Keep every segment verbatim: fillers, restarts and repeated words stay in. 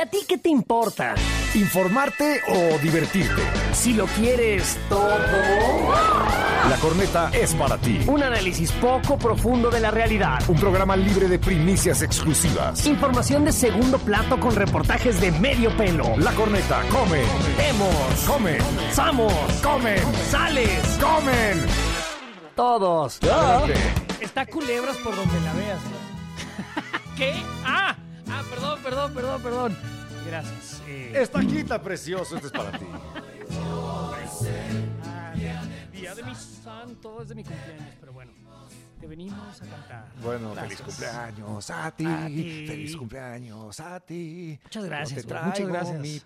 a ti qué te importa? ¿Informarte o divertirte? Si lo quieres todo. La Corneta es para ti. Un análisis poco profundo de la realidad. Un programa libre de primicias exclusivas. Información de segundo plato con reportajes de medio pelo. La Corneta come. Vemos. Come. Somos. Comen. Sales. Comen. Todos. Adelante. Está Culebras por donde la veas. ¿Qué? ¡Ah! Ah, perdón, perdón, perdón, perdón. Gracias. Eh... Estaquita precioso, este es para ti. Ah, día de mi santo, es de mi cumpleaños, pero bueno, te venimos a cantar. Bueno, Gracias. feliz cumpleaños a ti, A ti. feliz cumpleaños a ti. Muchas gracias, Yo te güey, muchas traigo gracias. mi-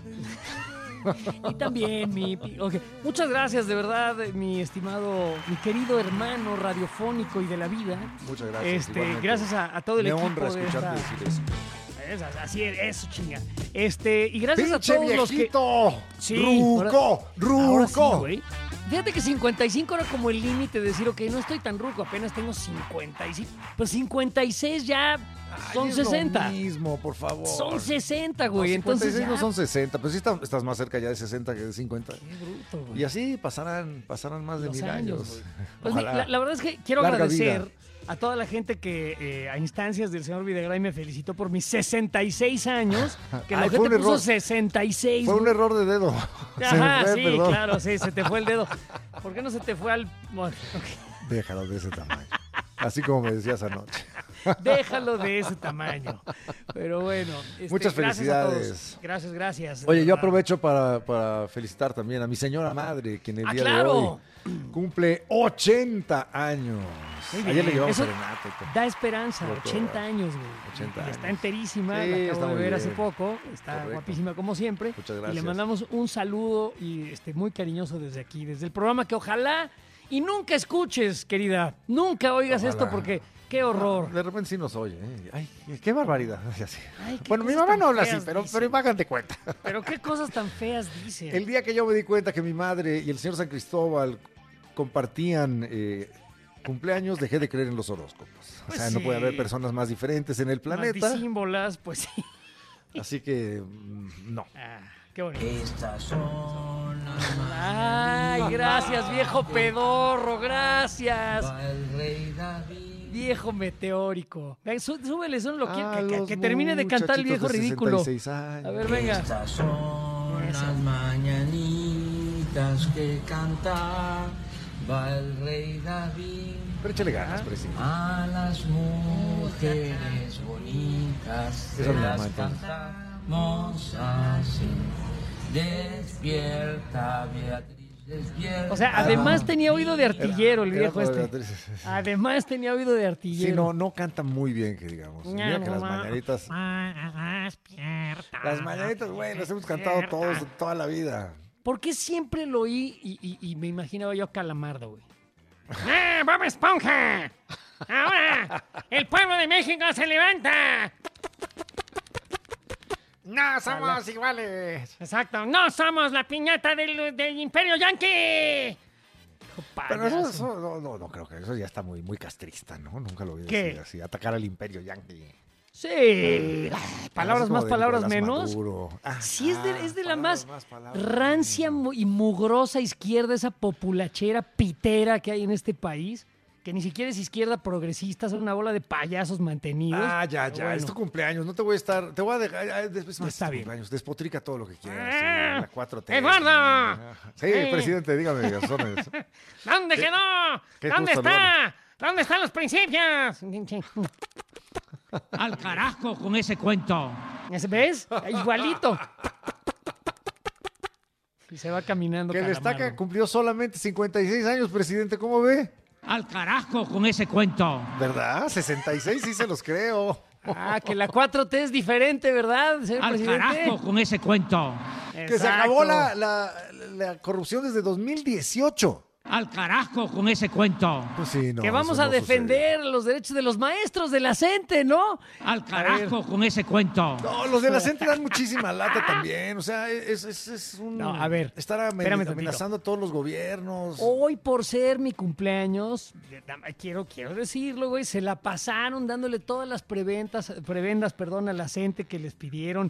no. Y también mi... pi- ok. Muchas gracias, de verdad, mi estimado, mi querido hermano radiofónico y de la vida. Muchas gracias. Este, igualmente. gracias a, a todo el Me equipo honra de escucharte esta... decir eso. Es- Así es, eso chinga. Este, y gracias ¡Pinche a todos los que... viejito! Sí, ¡Ruco! ahora- ahora sí, ¡Ruco! güey. Fíjate que cincuenta y cinco era como el límite de decir, ok, no estoy tan ruco, apenas tengo cincuenta y cinco. Pues cincuenta y seis ya son Ay, es sesenta. Lo mismo, por favor. Son sesenta, güey. No, Entonces cincuenta y seis ya... no son sesenta, pero sí está- estás más cerca ya de sesenta que de cincuenta. Qué bruto, güey. Y así pasarán, pasarán más de Los mil años, años. güey. Pues Ojalá. la, la verdad es que quiero Larga agradecer vida. a toda la gente que eh, a instancias del señor Videgaray me felicitó por mis sesenta y seis años. Que la Ay, fue gente un puso error. sesenta y seis. Fue un güey. error de dedo. Se Ajá, me fue, sí, perdón. claro, sí, se te fue el dedo. ¿Por qué no se te fue al...? Bueno, ok. Déjalo de ese tamaño. Así como me decías anoche. Déjalo de ese tamaño. Pero bueno. este, Muchas gracias a todos. felicidades. Gracias, gracias. Oye, de yo verdad. aprovecho para, para felicitar también a mi señora madre, quien el Ah, día claro. de hoy cumple ochenta años. Muy bien. Ayer le llevamos Eso serenata y todo. Da esperanza, Por ochenta todo. años, güey. ochenta Y años. está enterísima, Sí, la acabo está de muy ver bien. hace poco. Está Correcto. guapísima como siempre. Muchas Y gracias. le mandamos un saludo y este muy cariñoso desde aquí, desde el programa que ojalá y nunca escuches, querida. Nunca oigas Ojalá. esto porque qué horror. De repente sí nos oye. ¿eh? Ay, qué barbaridad. Así. Ay, qué Bueno, mi cosas mamá tan no habla así, feas pero, dicen. pero hagan de cuenta. Pero qué cosas tan feas dicen. El día que yo me di cuenta que mi madre y el señor San Cristóbal compartían eh, cumpleaños, dejé de creer en los horóscopos. O Pues sea, no puede sí. haber personas más diferentes en el Más planeta. disímbolas, pues sí. Así que, mm, no. Ah, qué bonito. Estas son las Ay, gracias, viejo pedorro, gracias. va el rey David. Viejo meteórico. Ven, sú- súbele, son lo que, A que- que, los que termine de cantar el viejo muchachitos de ridículo. sesenta y seis años. A ver, venga. Estas son Eso. las mañanitas que canta va el rey David. Pero échale ganas, presidente. A las mujeres bonitas Esa se es mi las mamá, entonces. cantamos así. Despierta, Beatriz, despierta. O sea, además tenía oído de artillero el Era viejo para este. Beatriz. Además tenía oído de artillero. Sí, no, no canta muy bien, que digamos. Mira que las mañanitas. Despierta. Las mañanitas, güey, las hemos cantado todos toda la vida. ¿Por qué siempre lo oí y, y- y me imaginaba yo a Calamardo, güey? ¡Ah, Bob Esponja! ¡Ahora! ¡El pueblo de México se levanta! No somos iguales. Exacto. ¡No somos la piñata del, del Imperio Yankee! Hijo Pero eso, payaso. eso no, no, no creo que eso ya está muy, muy castrista, ¿no? Nunca lo oí ¿Qué? decir así, atacar al imperio yankee. Sí. Ay, palabras Así como más, de palabras Nicolás menos. Maduro. Ah, Sí, es de, es de la palabras más, palabras rancia menos. mu- y mugrosa izquierda, esa populachera pitera que hay en este país, que ni siquiera es izquierda progresista, son una bola de payasos mantenidos. Ah, ya, Pero ya, bueno. es tu cumpleaños, no te voy a estar, te voy a dejar, ah, después más Está es tu bien. cumpleaños, despotrica todo lo que quieras, sí, Ah, la cuatro T. ¡Eduardo! Ah, Sí, Eh. presidente, dígame, razones. ¿Dónde quedó? qué ¿Dónde gusto, está? ¿Dónde están los principios? Al carajo con ese cuento. ¿Ves? Igualito. Y se va caminando. Que Calamardo. destaca, cumplió solamente cincuenta y seis años, presidente, ¿cómo ve? Al carajo con ese cuento. ¿Verdad? sesenta y seis sí se los creo. Ah, que la cuatro T es diferente, ¿verdad, señor Al presidente? carajo con ese cuento. Que se acabó la, la, la corrupción desde dos mil dieciocho. Al carajo con ese cuento. Pues sí, no. que vamos eso a no defender los derechos de los maestros de la CENTE, ¿no? Al carajo con ese cuento. sucede. No, los de la gente dan muchísima lata también. O sea, es, es, es un. No, a ver, Estar amen- espérame tantito. amenazando a todos los gobiernos. Hoy, por ser mi cumpleaños, de- da- quiero, quiero decirlo, güey, se la pasaron dándole todas las preventas, prebendas, perdón, a la CENTE que les pidieron.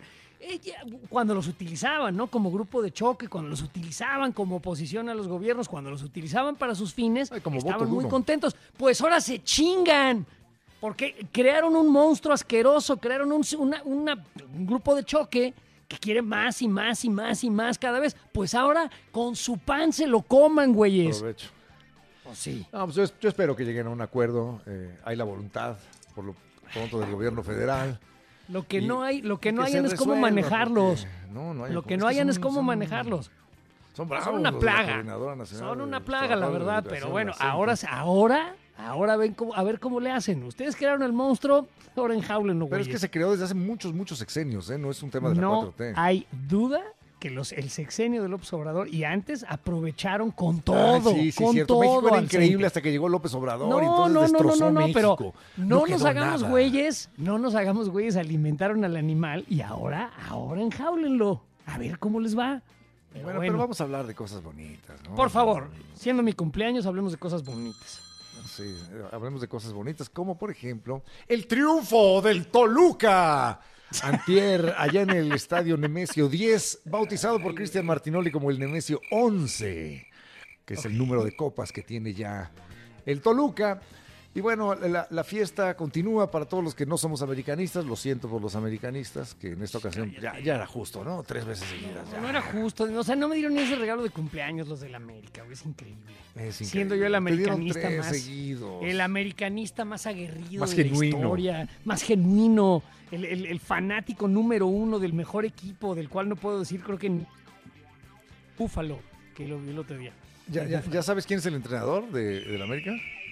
ella, cuando los utilizaban, ¿no? Como grupo de choque, cuando los utilizaban como oposición a los gobiernos, cuando los utilizaban para sus fines, Ay, como estaban voto muy duro. contentos. Pues ahora se chingan. Porque crearon un monstruo asqueroso, crearon un, una- una- un grupo de choque que quiere más y más y más y más cada vez. Pues ahora con su pan se lo coman, güeyes. Aprovecho. Pues sí. No, pues yo, yo espero que lleguen a un acuerdo. eh, hay la voluntad, por lo pronto, del gobierno federal. Lo que Y- no hay, lo que y no se hayan es cómo resuelva, manejarlos. porque No, no hay- Lo que es no hayan son- es cómo son- manejarlos. Son bravos. Son una los de la plaga. Coordinadora Nacional Son de una los plaga, la Trabajadores de verdad. Educación Pero de bueno, la C E N T. ahora, ahora, ahora ven cómo, a ver cómo le hacen. Ustedes crearon el monstruo, ahora enjaulenlo, Pero es que güeyes. se creó desde hace muchos, muchos sexenios, ¿eh? No es un tema de la No cuatro T. hay duda que los, el sexenio de López Obrador y antes aprovecharon con todo, Ah, sí, sí, con cierto. todo. México era al increíble frente. hasta que llegó López Obrador No, y entonces no, no, no, destrozó no, no, pero México. no, nos quedó hagamos nada. güeyes, no nos hagamos güeyes, alimentaron al animal y ahora, ahora enjáulenlo. A ver cómo les va. Pero Bueno, bueno, pero vamos a hablar de cosas bonitas, ¿no? por favor, siendo mi cumpleaños, hablemos de cosas bonitas. Sí, eh, hablemos de cosas bonitas, como por ejemplo, el triunfo del Toluca. Antier, allá en el estadio Nemesio diez, bautizado por Cristian Martinoli como el Nemesio once, que es el número de copas que tiene ya el Toluca. Y bueno, la, la fiesta continúa para todos los que no somos americanistas. Lo siento por los americanistas, que en esta ocasión ya, ya era justo, ¿no? Tres veces seguidas. ya. No era justo, o sea, no me dieron ni ese regalo de cumpleaños los del América, güey, es increíble. Es increíble. Siendo yo el Te dieron americanista tres más, seguidos. el americanista más aguerrido Más de genuino. la historia, más genuino, el, el- el fanático número uno del mejor equipo, del cual no puedo decir, creo que en Búfalo, que lo vi el otro día. ¿Ya, ya, ya sabes quién es el entrenador de, del América?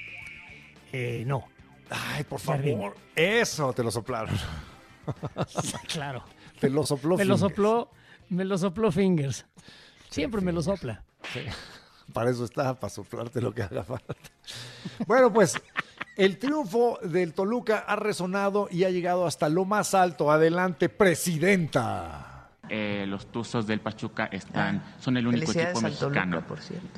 Eh, no, Ay, por Jardín. favor. Eso, te lo soplaron. claro. Te lo sopló. Me lo Fingers. sopló, me lo sopló Fingers. Siempre me lo sopla. Sí. Para eso está, para soplarte lo que haga falta. Bueno, pues el triunfo del Toluca ha resonado y ha llegado hasta lo más alto. Adelante, presidenta. Eh, los Tuzos del Pachuca están, son el único Felicidades equipo al Toluca, mexicano. por cierto.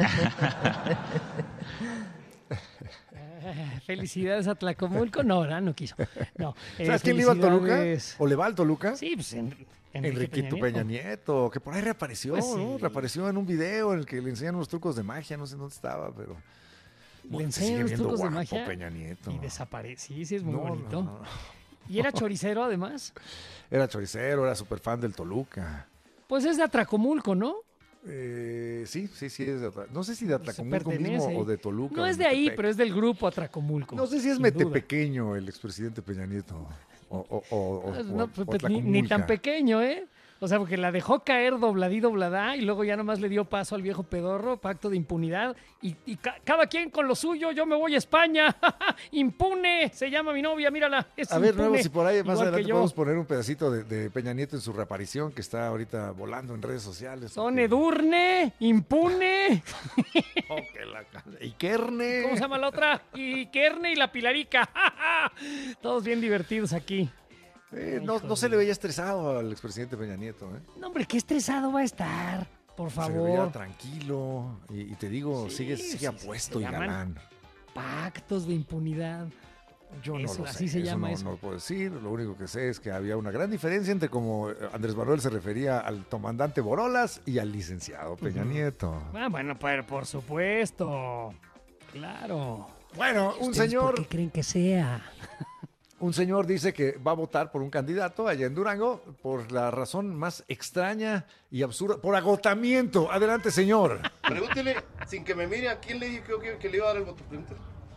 Felicidades a Tlacomulco. No, ¿verdad? No quiso. No. eh, ¿Sabes quién le iba al Toluca? felicidades. ¿O le va al Toluca? Sí, pues en, Enriquito Peña Nieto. Nieto, que por ahí reapareció, Pues sí. ¿no? Reapareció en un video en el que le enseñan unos trucos de magia, no sé dónde estaba, pero... Le Bueno, se enseñan sigue los viendo trucos de guapo magia Peña Nieto. y desaparece. Sí, sí, es muy No, no, bonito. no, no. Y era choricero, además. Era choricero, era súper fan del Toluca. Pues es de Atracomulco, ¿no? Eh, sí, sí, sí, es de Atla- no sé si de Se Atlacomulco mismo pertenece. o de Toluca. No o es de ahí, Metepec. pero es del grupo Atracomulco. No sé si es sin metepequeño el expresidente Peña Nieto. O, o, o, o- duda. o- No, o pues, pues, ni, ni tan Atlacomulca. pequeño, ¿eh? O sea, porque la dejó caer dobladí dobladá y luego ya nomás le dio paso al viejo pedorro, pacto de impunidad. Y, y ca- cada quien con lo suyo, yo me voy a España. ¡Impune! Se llama mi novia, mírala. Es A ver, impune, nuevo, si por ahí más igual que adelante yo. podemos poner un pedacito de, de Peña Nieto en su reaparición que está ahorita volando en redes sociales. Son porque- Edurne, Impune. Oh, que la ca- y Kerne. ¿Cómo se llama la otra? Y Kerne y la Pilarica. Todos bien divertidos aquí. Eh, no, no se le veía estresado al expresidente Peña Nieto, ¿eh? No, hombre, qué estresado va a estar. Por Se le veía favor. tranquilo y, y te digo, Sí, sigue, sí, sigue sí, apuesto se y llaman galán. Pactos de impunidad. Yo no Eso, lo sé, así se eso llama no, eso. no lo puedo decir. Lo único que sé es que había una gran diferencia entre como Andrés Manuel se refería al comandante Borolas y al licenciado Peña Nieto. Ah, bueno, pero por supuesto. Claro. Bueno, un ¿Ustedes señor, ¿Por qué creen que sea? un señor dice que va a votar por un candidato allá en Durango por la razón más extraña y absurda, por agotamiento. Adelante, señor. Pregúntele, sin que me mire, ¿a quién le dije que, que- que le iba a dar el voto? Pregúntele.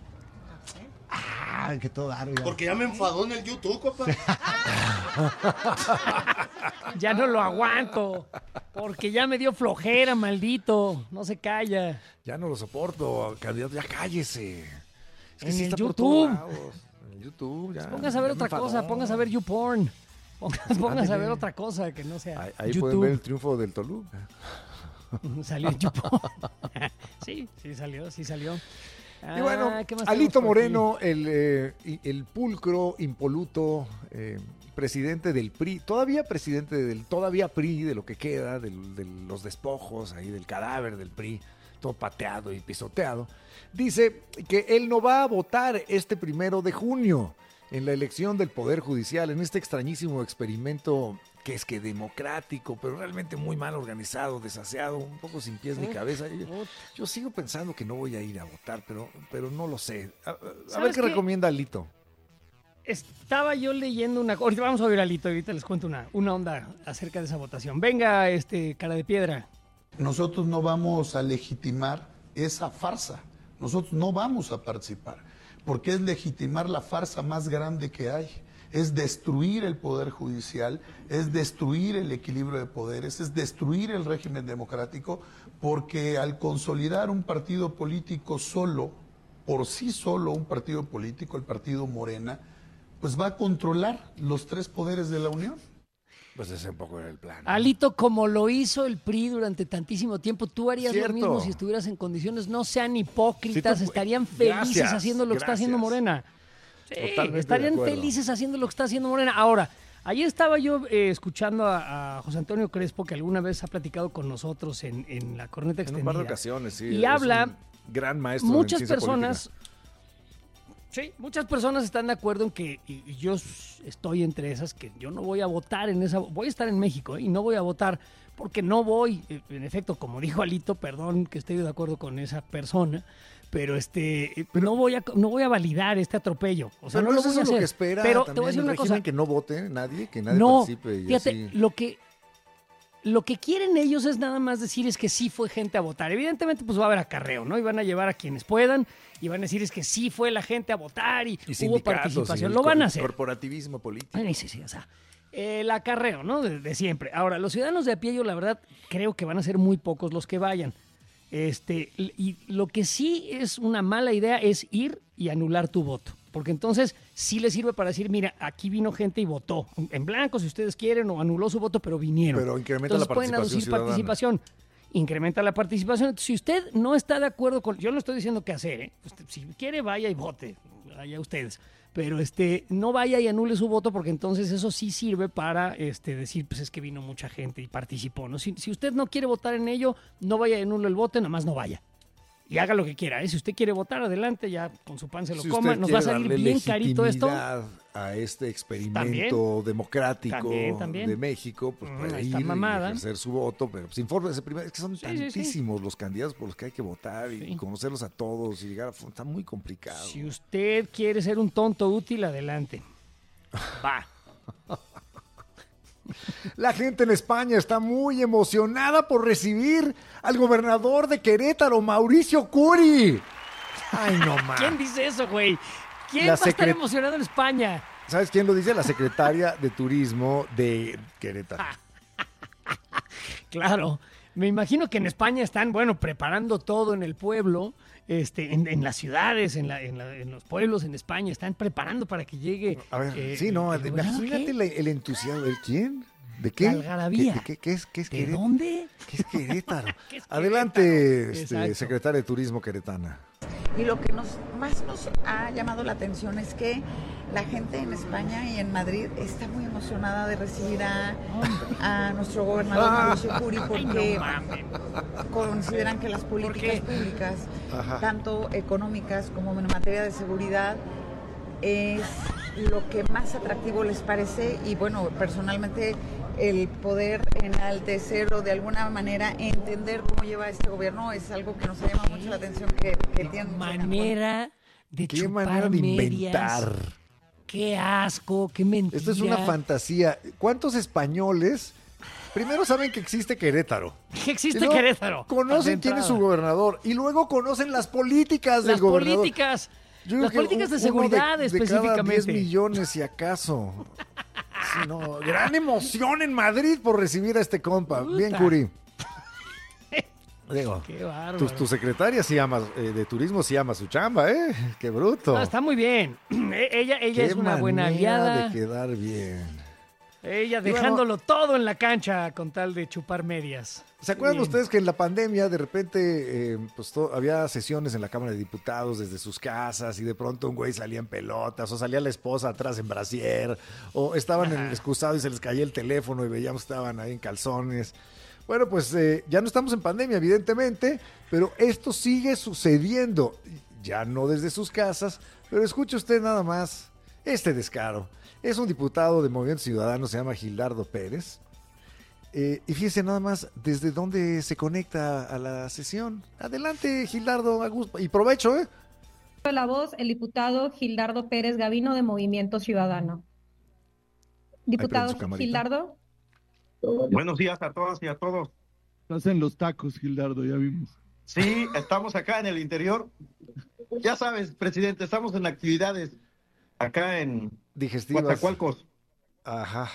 Ah, que todo dar, oiga. Porque ya me enfadó en el YouTube, compa. Ya no lo aguanto. Porque ya me dio flojera, maldito. No se calla. Ya no lo soporto, candidato, ya cállese. Es En el está por YouTube. todos lados. En el YouTube, ya. Póngase a ver ya me otra cosa. enfadó. Póngase a ver YouPorn. Póngase, póngase a ver Ándele. otra cosa que no sea Ahí, ahí YouTube. pueden ver el triunfo del Toluca. Salió en YouPorn. Sí, sí salió, sí salió. Y bueno, Ah, ¿qué más Alito tenemos por aquí? Moreno, el, eh, y- el pulcro, impoluto, eh, presidente del P R I, todavía presidente del, todavía P R I, de lo que queda, del- de los despojos ahí, del cadáver del P R I, todo pateado y pisoteado, dice que él no va a votar este primero de junio en la elección del Poder Judicial, en este extrañísimo experimento que es que democrático, pero realmente muy mal organizado, desaseado, un poco sin pies ni cabeza. Yo, yo sigo pensando que no voy a ir a votar, pero, pero no lo sé. A, a ver qué, qué recomienda Alito. Estaba yo leyendo una... Ahorita vamos a oír a Alito, ahorita les cuento una, una onda acerca de esa votación. Venga, este cara de piedra. Nosotros no vamos a legitimar esa farsa. Nosotros no vamos a participar, porque es legitimar la farsa más grande que hay. Es destruir el poder judicial, es destruir el equilibrio de poderes, es destruir el régimen democrático, porque al consolidar un partido político solo, por sí solo un partido político, el partido Morena, pues va a controlar los tres poderes de la Unión. Pues ese un poco era el plan, ¿no? Alito, como lo hizo el P R I durante tantísimo tiempo, tú harías Cierto. lo mismo si estuvieras en condiciones. No sean hipócritas, Sí, tú- estarían felices Gracias, haciendo lo que está haciendo gracias. Morena. Sí, Totalmente estarían de acuerdo. felices haciendo lo que está haciendo Morena. Ahora, ayer estaba yo eh, escuchando a, a José Antonio Crespo, que alguna vez ha platicado con nosotros en, en la corneta En un extendida. par de ocasiones, sí. Y es habla, un gran maestro en muchas ciencia personas... política. Sí, muchas personas están de acuerdo en que, y y yo s- estoy entre esas, que yo no voy a votar en esa, voy a estar en México, ¿eh? Y no voy a votar porque no voy, eh, en efecto, como dijo Alito, perdón que esté de acuerdo con esa persona, pero este, eh, no voy a, no voy a validar este atropello, o sea, Pero no lo es voy eso a hacer. lo que espera pero también te voy a decir el una régimen, cosa, que no vote nadie, que nadie no, participe. Y fíjate, así. lo que lo que quieren ellos es nada más decir es que sí fue gente a votar. Evidentemente, pues va a haber acarreo, ¿no? Y van a llevar a quienes puedan y van a decir es que sí fue la gente a votar y, Y hubo sindicatos, participación. y Lo el van cor- a hacer. Corporativismo político. Sí, sí, sí, o sea, el acarreo, ¿no? De, de siempre. Ahora, los ciudadanos de a pie, yo la verdad creo que van a ser muy pocos los que vayan. Este, y lo que sí es una mala idea es ir y anular tu voto. Porque entonces sí les sirve para decir, mira, aquí vino gente y votó. En blanco, si ustedes quieren, o anuló su voto, pero vinieron. Pero incrementa entonces la pueden participación aducir ciudadana. participación. Incrementa la participación. Entonces, si usted no está de acuerdo con... Yo no estoy diciendo qué hacer, ¿eh? Usted, si quiere, vaya y vote. Vaya ustedes. Pero este, no vaya y anule su voto, porque entonces eso sí sirve para este, decir, pues es que vino mucha gente y participó, ¿no? Si, si usted no quiere votar en ello, no vaya y anule el voto, nada más no vaya. Y haga lo que quiera, ¿eh? Si usted quiere votar, adelante, ya con su pan se lo Si coma. usted Nos va a quiere salir darle bien carito esto. legitimidad a este experimento También. democrático También, también. de México, pues Mm, puede ahí ir está y mamada. ejercer su voto, pero pues infórmese primero, es que son Sí, sí, sí. tantísimos los candidatos por los que hay que votar y Sí. conocerlos a todos y llegar a... Está muy complicado. Si usted quiere ser un tonto útil, adelante. Va. La gente en España está muy emocionada por recibir al gobernador de Querétaro, Mauricio Curi. Ay, no más. ¿Quién dice eso, güey? ¿Quién La va a estar secret- emocionado en España? ¿Sabes quién lo dice? La secretaria de Turismo de Querétaro. Claro. Me imagino que en España están, bueno, preparando todo en el pueblo, este, en, en las ciudades, en, la- en la- en los pueblos en España, están preparando para que llegue. A ver, eh, sí, no, el gobernador, imagínate ¿qué? la- el entusiasmo. ¿De quién? ¿De qué? La algarabía. ¿Qué, de qué, qué es, qué es ¿De Querétaro? dónde? ¿Qué es Querétaro? ¿Qué es Adelante, Querétaro? este, Exacto. secretaria de Turismo queretana. Y lo que nos, más nos ha llamado la atención es que la gente en España y en Madrid está muy emocionada de recibir a, a nuestro gobernador Mauricio Curi porque consideran que las políticas públicas, Ajá. tanto económicas como en materia de seguridad, es lo que más atractivo les parece y bueno, personalmente el poder enaltecer o de alguna manera entender cómo lleva este gobierno es algo que nos llama mucho la atención que, que tienen mucho ganas. Manera de Qué chupar manera de medias. inventar. Qué asco, qué mentira. Esto es una fantasía. ¿Cuántos españoles primero saben que existe Querétaro? Que existe Y luego Querétaro. Conocen de quién es su entrada. gobernador y luego conocen las políticas del Las gobernador. políticas. Yo creo Las que políticas de uno seguridad de, de específicamente. cada diez millones, si acaso. Sí, no, gran emoción en Madrid por recibir a este compa. Puta. Bien, Curi. Digo, Qué bárbaro. tu, tu secretaria sí ama, eh, de turismo sí ama su chamba, ¿eh? Qué bruto. No, está muy bien. E- Ella, ella Qué es una buena manera aliada. de quedar bien. Ella Y bueno, dejándolo todo en la cancha con tal de chupar medias. ¿Se acuerdan Bien. ustedes que en la pandemia de repente eh, pues, to- había sesiones en la Cámara de Diputados desde sus casas y de pronto un güey salía en pelotas o salía la esposa atrás en brasier o estaban en el excusado y se les caía el teléfono y veíamos que estaban ahí en calzones? Bueno, pues eh, ya no estamos en pandemia, evidentemente, pero esto sigue sucediendo. Ya no desde sus casas, pero escuche usted nada más este descaro. Es un diputado de Movimiento Ciudadano, se llama Gildardo Pérez. Eh, y fíjese nada más desde dónde se conecta a la sesión. Adelante, Gildardo, a gusto. Y provecho, ¿eh? La voz, el diputado Gildardo Pérez Gavino de Movimiento Ciudadano. Diputado Gildardo. Buenos días a todas y a todos. Estás en los tacos, Gildardo, ya vimos. Sí, estamos acá en el interior. Ya sabes, presidente, estamos en actividades acá en digestivas. Coatzacoalcos. Ajá.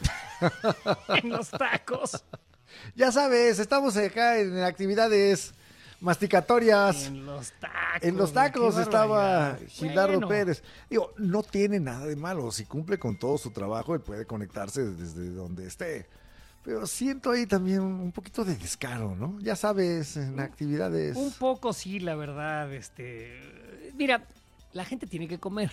En los tacos. Ya sabes, estamos acá en actividades masticatorias. En los tacos. En los tacos estaba Gildardo bueno. Pérez. Digo, no tiene nada de malo. Si cumple con todo su trabajo, él puede conectarse desde donde esté. Pero siento ahí también un poquito de descaro, ¿no? Ya sabes, en actividades. Un poco sí, la verdad. Este, mira, la gente tiene que comer.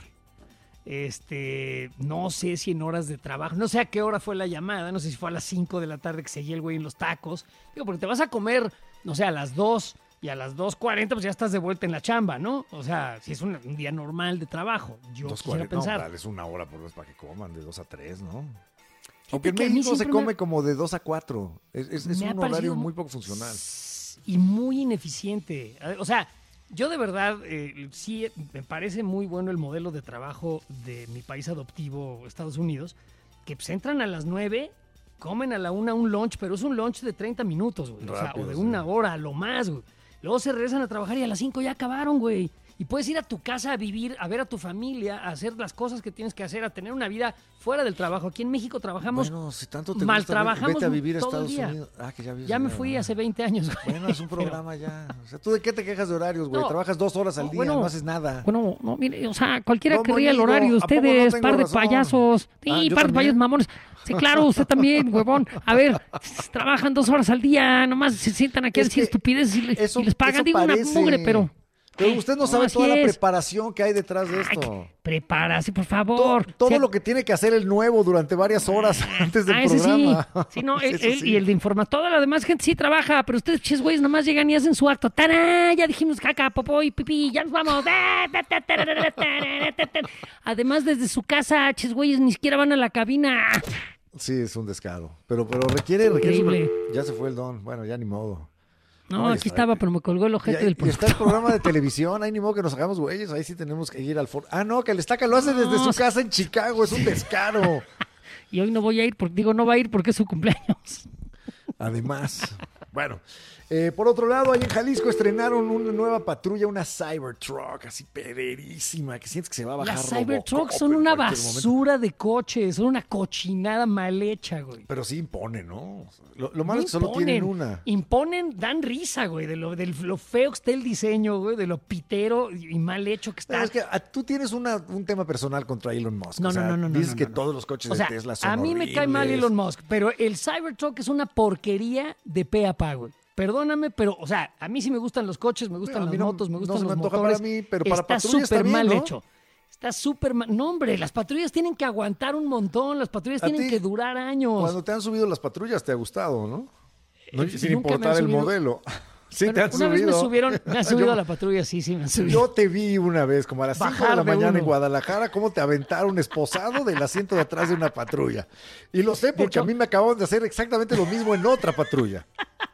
Este, no sé si en horas de trabajo, no sé a qué hora fue la llamada, no sé si fue a las cinco de la tarde que seguía el güey en los tacos. Digo, porque te vas a comer, no sé, a las dos y a las dos cuarenta pues ya estás de vuelta en la chamba, ¿no? O sea, si es un, un día normal de trabajo, yo quisiera pensar. No, dale, es una hora por vez para que coman, de dos a tres, ¿no? Aunque en que México se come me... como de dos a cuatro. Es, es, es un horario muy poco funcional. Y muy ineficiente. O sea, yo de verdad, eh, sí, me parece muy bueno el modelo de trabajo de mi país adoptivo, Estados Unidos, que pues entran a las nueve, comen a la una un lunch, pero es un lunch de treinta minutos, güey. Rápido, o sea, o de sí. una hora a lo más, güey. Luego se regresan a trabajar y a las cinco ya acabaron, güey. Y puedes ir a tu casa a vivir, a ver a tu familia, a hacer las cosas que tienes que hacer, a tener una vida fuera del trabajo. Aquí en México trabajamos bueno, si tanto te mal, gusta, trabajamos vete a vivir a todo Estados el día. Unidos. Ah, que ya, ya me fui hace veinte años. Güey. Bueno, es un programa Pero, ya. O sea, ¿tú de qué te quejas de horarios, güey? No, Trabajas dos horas al no, día, bueno, no haces nada. Bueno, no, mire, o sea, cualquiera no, querría el horario de ustedes, no par de razón? payasos. Sí, ah, par de payasos mamones. Sí, claro, usted también, huevón. A ver, trabajan dos horas al día, nomás se sientan aquí a decir estupideces y, eso, y les pagan. Digo, una mugre, pero... Pero usted no, no sabe toda es. la preparación que hay detrás de esto. Ay, prepárase, por favor. Todo, todo o sea, lo que tiene que hacer el nuevo durante varias horas antes del ah, ese programa. Sí, sí no, él, él, sí. Y el de informar. Toda la demás gente sí trabaja, pero ustedes, ches güeyes, nomás llegan y hacen su acto. ¡Tará! Ya dijimos caca, popó y pipí, ya nos vamos. Además, desde su casa, ches güeyes, ni siquiera van a la cabina. Sí, es un descaro. Pero, pero requiere, requiere. Increíble. Ya se fue el don. Bueno, ya ni modo. No, aquí está, estaba, pero me colgó el ojete y, del programa. Y está el programa de televisión, ahí ni modo que nos hagamos güeyes, ahí sí tenemos que ir al foro. Ah, no, que el Estaca lo hace no, desde su casa en Chicago, es un descaro. Y hoy no voy a ir, porque, digo, no va a ir porque es su cumpleaños. Además, bueno, eh, por otro lado, ahí en Jalisco estrenaron una nueva patrulla, una Cybertruck, así pederísima, que sientes que se va a bajar. Las Cybertrucks son una basura momento. de coches, son una cochinada mal hecha, güey. Pero sí imponen, ¿no? Lo, lo malo no es que solo imponen, tienen una. Imponen, dan risa, güey, de lo, de lo feo que está el diseño, güey, de lo pitero y mal hecho que está. Pero es que a, tú tienes una, un tema personal contra Elon Musk. No, o sea, no, no, no. Dices no, no, que no. todos los coches o sea, de Tesla son a mí horribles. me cae mal Elon Musk, pero el Cybertruck es una porquería de pe a pa, güey. Perdóname, pero, o sea, a mí sí me gustan los coches, me gustan las no, motos, me gustan no los se me antoja motores. Para mí, pero para está súper mal ¿no? hecho. Está súper mal. No, hombre, las patrullas tienen que aguantar un montón, las patrullas tienen ti, que durar años. Cuando te han subido las patrullas te ha gustado, ¿no? no eh, sin importar el modelo. Sí, bueno, te han una subido. Vez me subieron, me han subido yo, a la patrulla, sí, sí me han subido. Yo te vi una vez, como a las cinco de la mañana de en Guadalajara, cómo te aventaron esposado del asiento de atrás de una patrulla. Y lo sé porque hecho, a mí me acababan de hacer exactamente lo mismo en otra patrulla.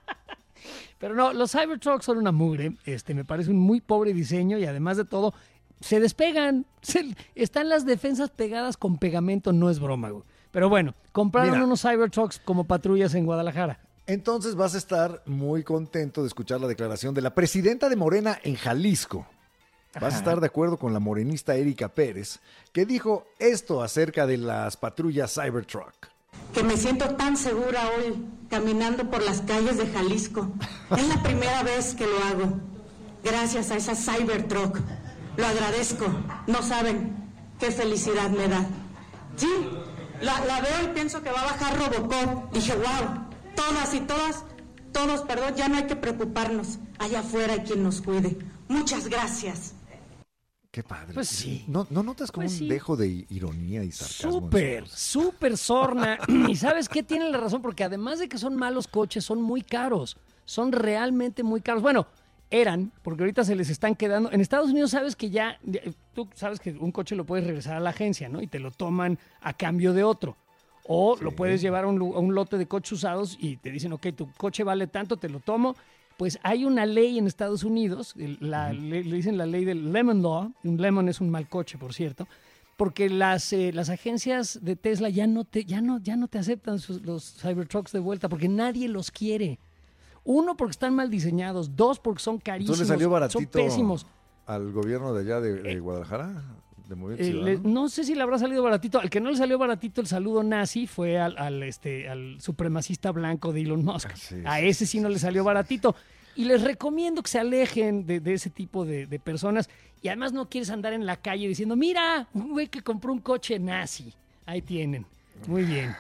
Pero no, los Cybertrucks son una mugre, este, me parece un muy pobre diseño y además de todo, se despegan, se, están las defensas pegadas con pegamento, no es broma, güey. Pero bueno, compraron Mira, unos Cybertrucks como patrullas en Guadalajara. Entonces vas a estar muy contento de escuchar la declaración de la presidenta de Morena en Jalisco. Vas Ajá. a estar de acuerdo con la morenista Erika Pérez, que dijo esto acerca de las patrullas Cybertruck. Que me siento tan segura hoy caminando por las calles de Jalisco. Es la primera vez que lo hago. Gracias a esa Cybertruck. Lo agradezco. No saben qué felicidad me da. Sí, la, la veo y pienso que va a bajar Robocop. Dije, wow, todas y todas, todos, perdón, ya no hay que preocuparnos. Allá afuera hay quien nos cuide. Muchas gracias. Qué padre. Pues sí. ¿No, no notas como pues un sí. dejo de ironía y sarcasmo? Súper, súper sorna. Y ¿sabes qué? Tienen la razón, porque además de que son malos coches, son muy caros. Son realmente muy caros. Bueno, eran, porque ahorita se les están quedando. En Estados Unidos sabes que ya, tú sabes que un coche lo puedes regresar a la agencia, ¿no? Y te lo toman a cambio de otro. O sí. lo puedes llevar a un, a un lote de coches usados y te dicen, ok, tu coche vale tanto, te lo tomo. Pues hay una ley en Estados Unidos, la, uh-huh. le, le dicen la ley del Lemon Law. Un Lemon es un mal coche, por cierto. Porque las, eh, las agencias de Tesla ya no te, ya no, ya no te aceptan sus, los Cybertrucks de vuelta porque nadie los quiere. Uno, porque están mal diseñados. Dos, porque son carísimos. ¿Entonces le salió baratito son pésimos. Al gobierno de allá de, de Guadalajara? De Movimiento eh, le, no sé si le habrá salido baratito. Al que no le salió baratito el saludo nazi fue al, al, este, al supremacista blanco de Elon Musk. Sí, A sí, ese sí no le salió baratito. Y les recomiendo que se alejen de, de ese tipo de, de personas. Y además no quieres andar en la calle diciendo, mira, un güey que compró un coche nazi. Ahí tienen. Muy bien.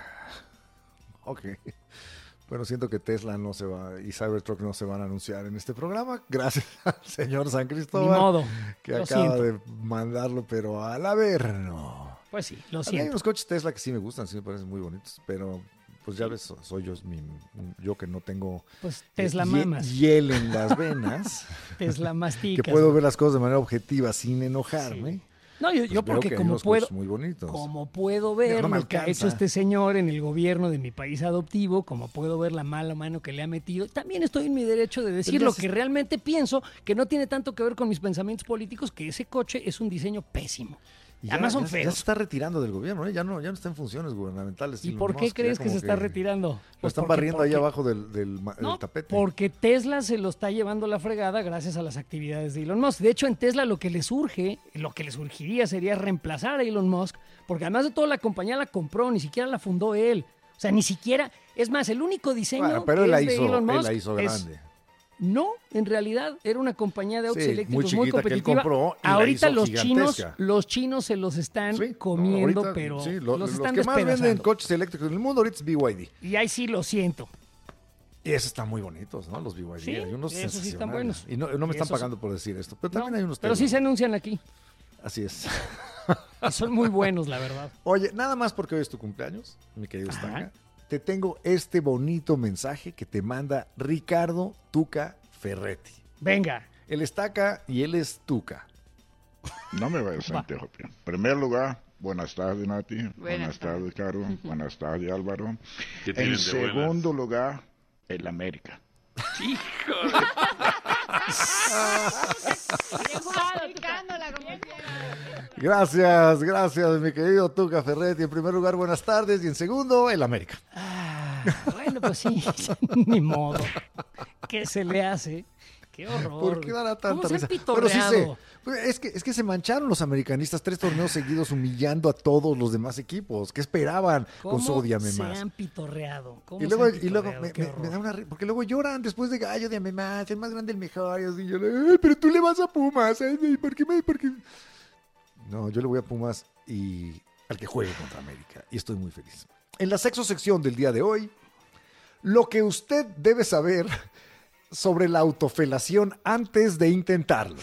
Ok. Bueno, siento que Tesla no se va y Cybertruck no se van a anunciar en este programa. Gracias al señor San Cristóbal. Ni modo. Que lo acaba siento. de mandarlo, pero al averno. Pues sí, lo A mí siento. hay unos coches Tesla que sí me gustan, sí me parecen muy bonitos, pero pues ya ves, soy yo, mi, yo que no tengo pues Tesla eh, mamas. hiel en las venas. Tesla masticas. Que puedo ver las cosas de manera objetiva sin enojarme. Sí. No, yo, pues yo porque que como puedo, muy bonitos. como puedo ver no lo que ha hecho este señor en el gobierno de mi país adoptivo, como puedo ver la mala mano que le ha metido, también estoy en mi derecho de decir lo que realmente pienso, que no tiene tanto que ver con mis pensamientos políticos, que ese coche es un diseño pésimo. Y ya, Además son ya, feos. Ya se está retirando del gobierno, ¿eh? ya, no, ya no está en funciones gubernamentales. ¿Y por qué Musk, crees que se está que retirando? Lo Pues están porque, barriendo porque, ahí abajo del, del, no, del tapete. Porque Tesla se lo está llevando la fregada gracias a las actividades de Elon Musk. De hecho, en Tesla lo que le surge, lo que le surgiría sería reemplazar a Elon Musk, porque además de todo la compañía la compró, ni siquiera la fundó él. O sea, ni siquiera, es más, el único diseño bueno, pero que él la es de hizo, Elon Musk él la hizo es, grande. No, en realidad era una compañía de autos Sí, eléctricos muy muy, chiquita que él competitiva. compró y la Ahorita hizo los chinos, gigantesca. los chinos se los están Sí, comiendo, ahorita, pero sí, lo- los los están que más venden despedazando. coches eléctricos en el mundo ahorita es B Y D. Y ahí sí lo siento. Y esos están muy bonitos, ¿no? Los B Y D. Sí, hay unos esos sí están sensacionales. buenos. Y no, no me Y están esos- pagando por decir esto, pero también No, hay unos pero sí Tesla. se anuncian aquí. Así es. Y son muy buenos, la verdad. Oye, nada más porque hoy es tu cumpleaños, mi querido Ajá. Stanga, te tengo este bonito mensaje que te manda Ricardo Tuca Ferretti. Venga. Él es Taca y él es Tuca. No me vayas a interrumpir. En primer lugar, buenas tardes, Nati. Buenas, Buenas tardes, Caro. Buenas tardes, Álvaro. ¿Qué tienen En de segundo lugar, el América. Gracias, gracias, mi querido Tuca Ferretti. En primer lugar, buenas tardes. Y en segundo, el América. Ah, bueno, pues sí, ni modo. ¿Qué se le hace? Qué horror. ¿Por qué dará tanta ¿Cómo se risa? han Bueno, sí sé. pitorreado? Pues es, que, es que se mancharon los americanistas tres torneos seguidos humillando a todos los demás equipos. ¿Qué esperaban con su Ódiame se Más? han pitorreado? ¿Cómo Y luego, se han y luego pitorreado? me, Qué me- horror. me da una ri- porque luego lloran después de ay, Ódiame Más, el más grande, el mejor. Y así, yo le, "Ay, pero tú le vas a Pumas. ay, ¿Por qué me...? ¿Por qué?". No, yo le voy a Pumas y al que juegue contra América. Y estoy muy feliz. En la sexo sección del día de hoy, lo que usted debe saber sobre la autofelación antes de intentarlo.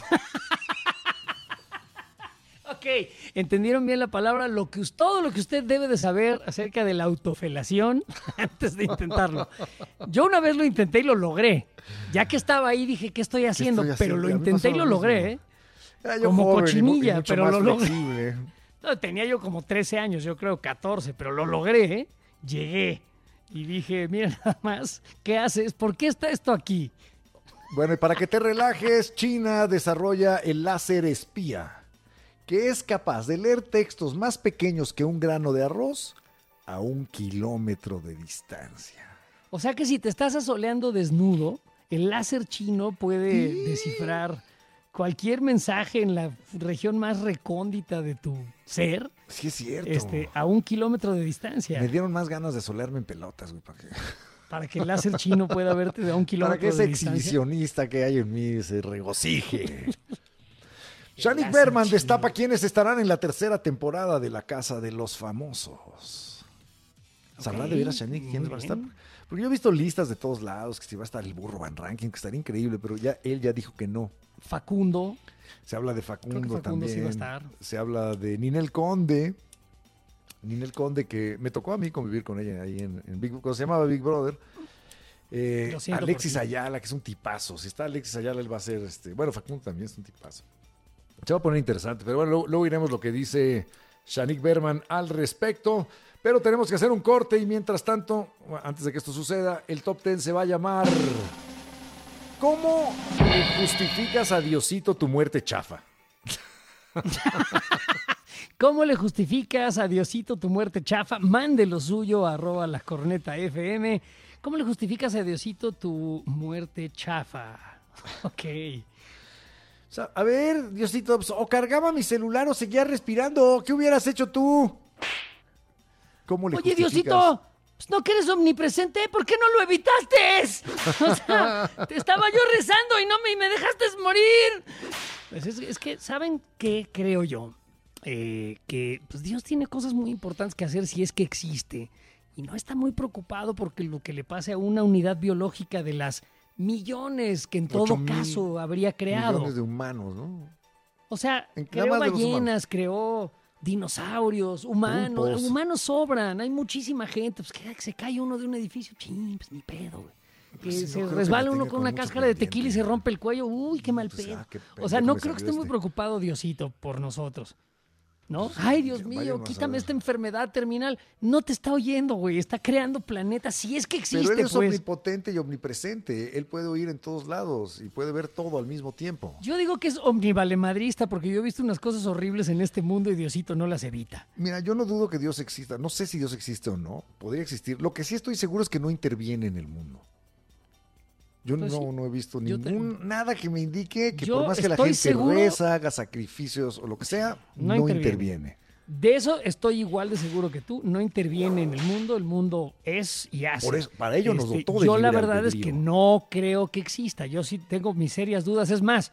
Ok, entendieron bien la palabra, lo que us- todo lo que usted debe de saber acerca de la autofelación antes de intentarlo. Yo una vez lo intenté y lo logré. Ya que estaba ahí dije, ¿qué estoy haciendo? estoy Pero haciendo? lo A mí me intenté y pasó lo lo logré, mismo. ¿eh? Era yo Como joven y mu- y cochinilla, mucho pero más lo logré. flexible. No, tenía yo como trece años, yo creo catorce, pero lo logré, ¿eh? Llegué y dije, mira nada más, ¿qué haces? ¿Por qué está esto aquí? Bueno, y para que te relajes, China desarrolla el láser espía, que es capaz de leer textos más pequeños que un grano de arroz a un kilómetro de distancia. O sea que si te estás asoleando desnudo, el láser chino puede descifrar cualquier mensaje en la región más recóndita de tu ser. Sí, es cierto. Este, a un kilómetro de distancia. Me dieron más ganas de solearme en pelotas, güey, para que, Para que el láser chino pueda verte de a un para kilómetro que ese de distancia. exhibicionista que hay en mí se regocije. Shanik láser Berman chino. destapa quiénes estarán en la tercera temporada de La Casa de los Famosos. ¿Sabrá Ok, de veras Shanik quiénes muy van a estar? bien. Porque yo he visto listas de todos lados, que si va a estar el burro Van Ranking, que estaría increíble, pero ya él ya dijo que no. Facundo. Se habla de Facundo, Creo que Facundo también. sí va a estar. Se habla de Ninel Conde. Ninel Conde, que me tocó a mí convivir con ella ahí en, en Big, cuando se llamaba Big Brother. Eh, Lo siento Alexis por ti. Ayala, que es un tipazo. Si está Alexis Ayala, él va a ser, este, bueno, Facundo también es un tipazo. Se va a poner interesante, pero bueno, luego, luego iremos lo que dice Shanik Berman al respecto. Pero tenemos que hacer un corte y mientras tanto, antes de que esto suceda, el Top Ten se va a llamar ¿Cómo le justificas a Diosito tu muerte chafa? ¿Cómo le justificas a Diosito tu muerte chafa? Mande lo suyo a arroba la corneta F M. ¿Cómo le justificas a Diosito tu muerte chafa? Ok. O sea, a ver, Diosito, pues, o cargaba mi celular o seguía respirando. ¿Qué hubieras hecho tú? ¿Cómo le Oye, justificas? Diosito, pues no que eres omnipresente, ¿por qué no lo evitaste? O sea, te estaba yo rezando y no me, me dejaste morir. Pues es, es que, ¿saben qué creo yo? Eh, que pues Dios tiene cosas muy importantes que hacer si es que existe. Y no está muy preocupado porque lo que le pase a una unidad biológica de las millones que en todo Ocho mil caso habría creado. Millones de humanos, ¿no? O sea, En- nada creó más de los ballenas, humanos. creó dinosaurios, humanos. Pulpos. Humanos sobran, hay muchísima gente. Pues que se cae uno de un edificio, chin, pues ni pedo, güey. Que Pues sí, no se creo que resbala la uno tenga con con una mucho cáscara de pendiente. tequila y se rompe el cuello. Uy, qué mal Pues, pedo. ah, qué O sea, pendejo no me creo que salió esté muy este. preocupado Diosito por nosotros. ¿No? Ay, Dios Vayan mío, a quítame saber. esta enfermedad terminal. No te está oyendo, güey. Está creando planetas. Si es que existe, Pero él es pues. omnipotente y omnipresente. Él puede oír en todos lados y puede ver todo al mismo tiempo. Yo digo que es omnivalemadrista porque yo he visto unas cosas horribles en este mundo y Diosito no las evita. Mira, yo no dudo que Dios exista. No sé si Dios existe o no. Podría existir. Lo que sí estoy seguro es que no interviene en el mundo. Yo Pues no, sí. no he visto Yo te- ningún nada que me indique que Yo por más que la estoy gente seguro- reza, haga sacrificios o lo que sea, No no, interviene. interviene. De eso estoy igual de seguro que tú. No interviene en el mundo, el mundo es y hace. Por eso, para ello nos Este, dotó de Yo la libre verdad es albedrío. que no creo que exista. Yo sí tengo mis serias dudas. Es más,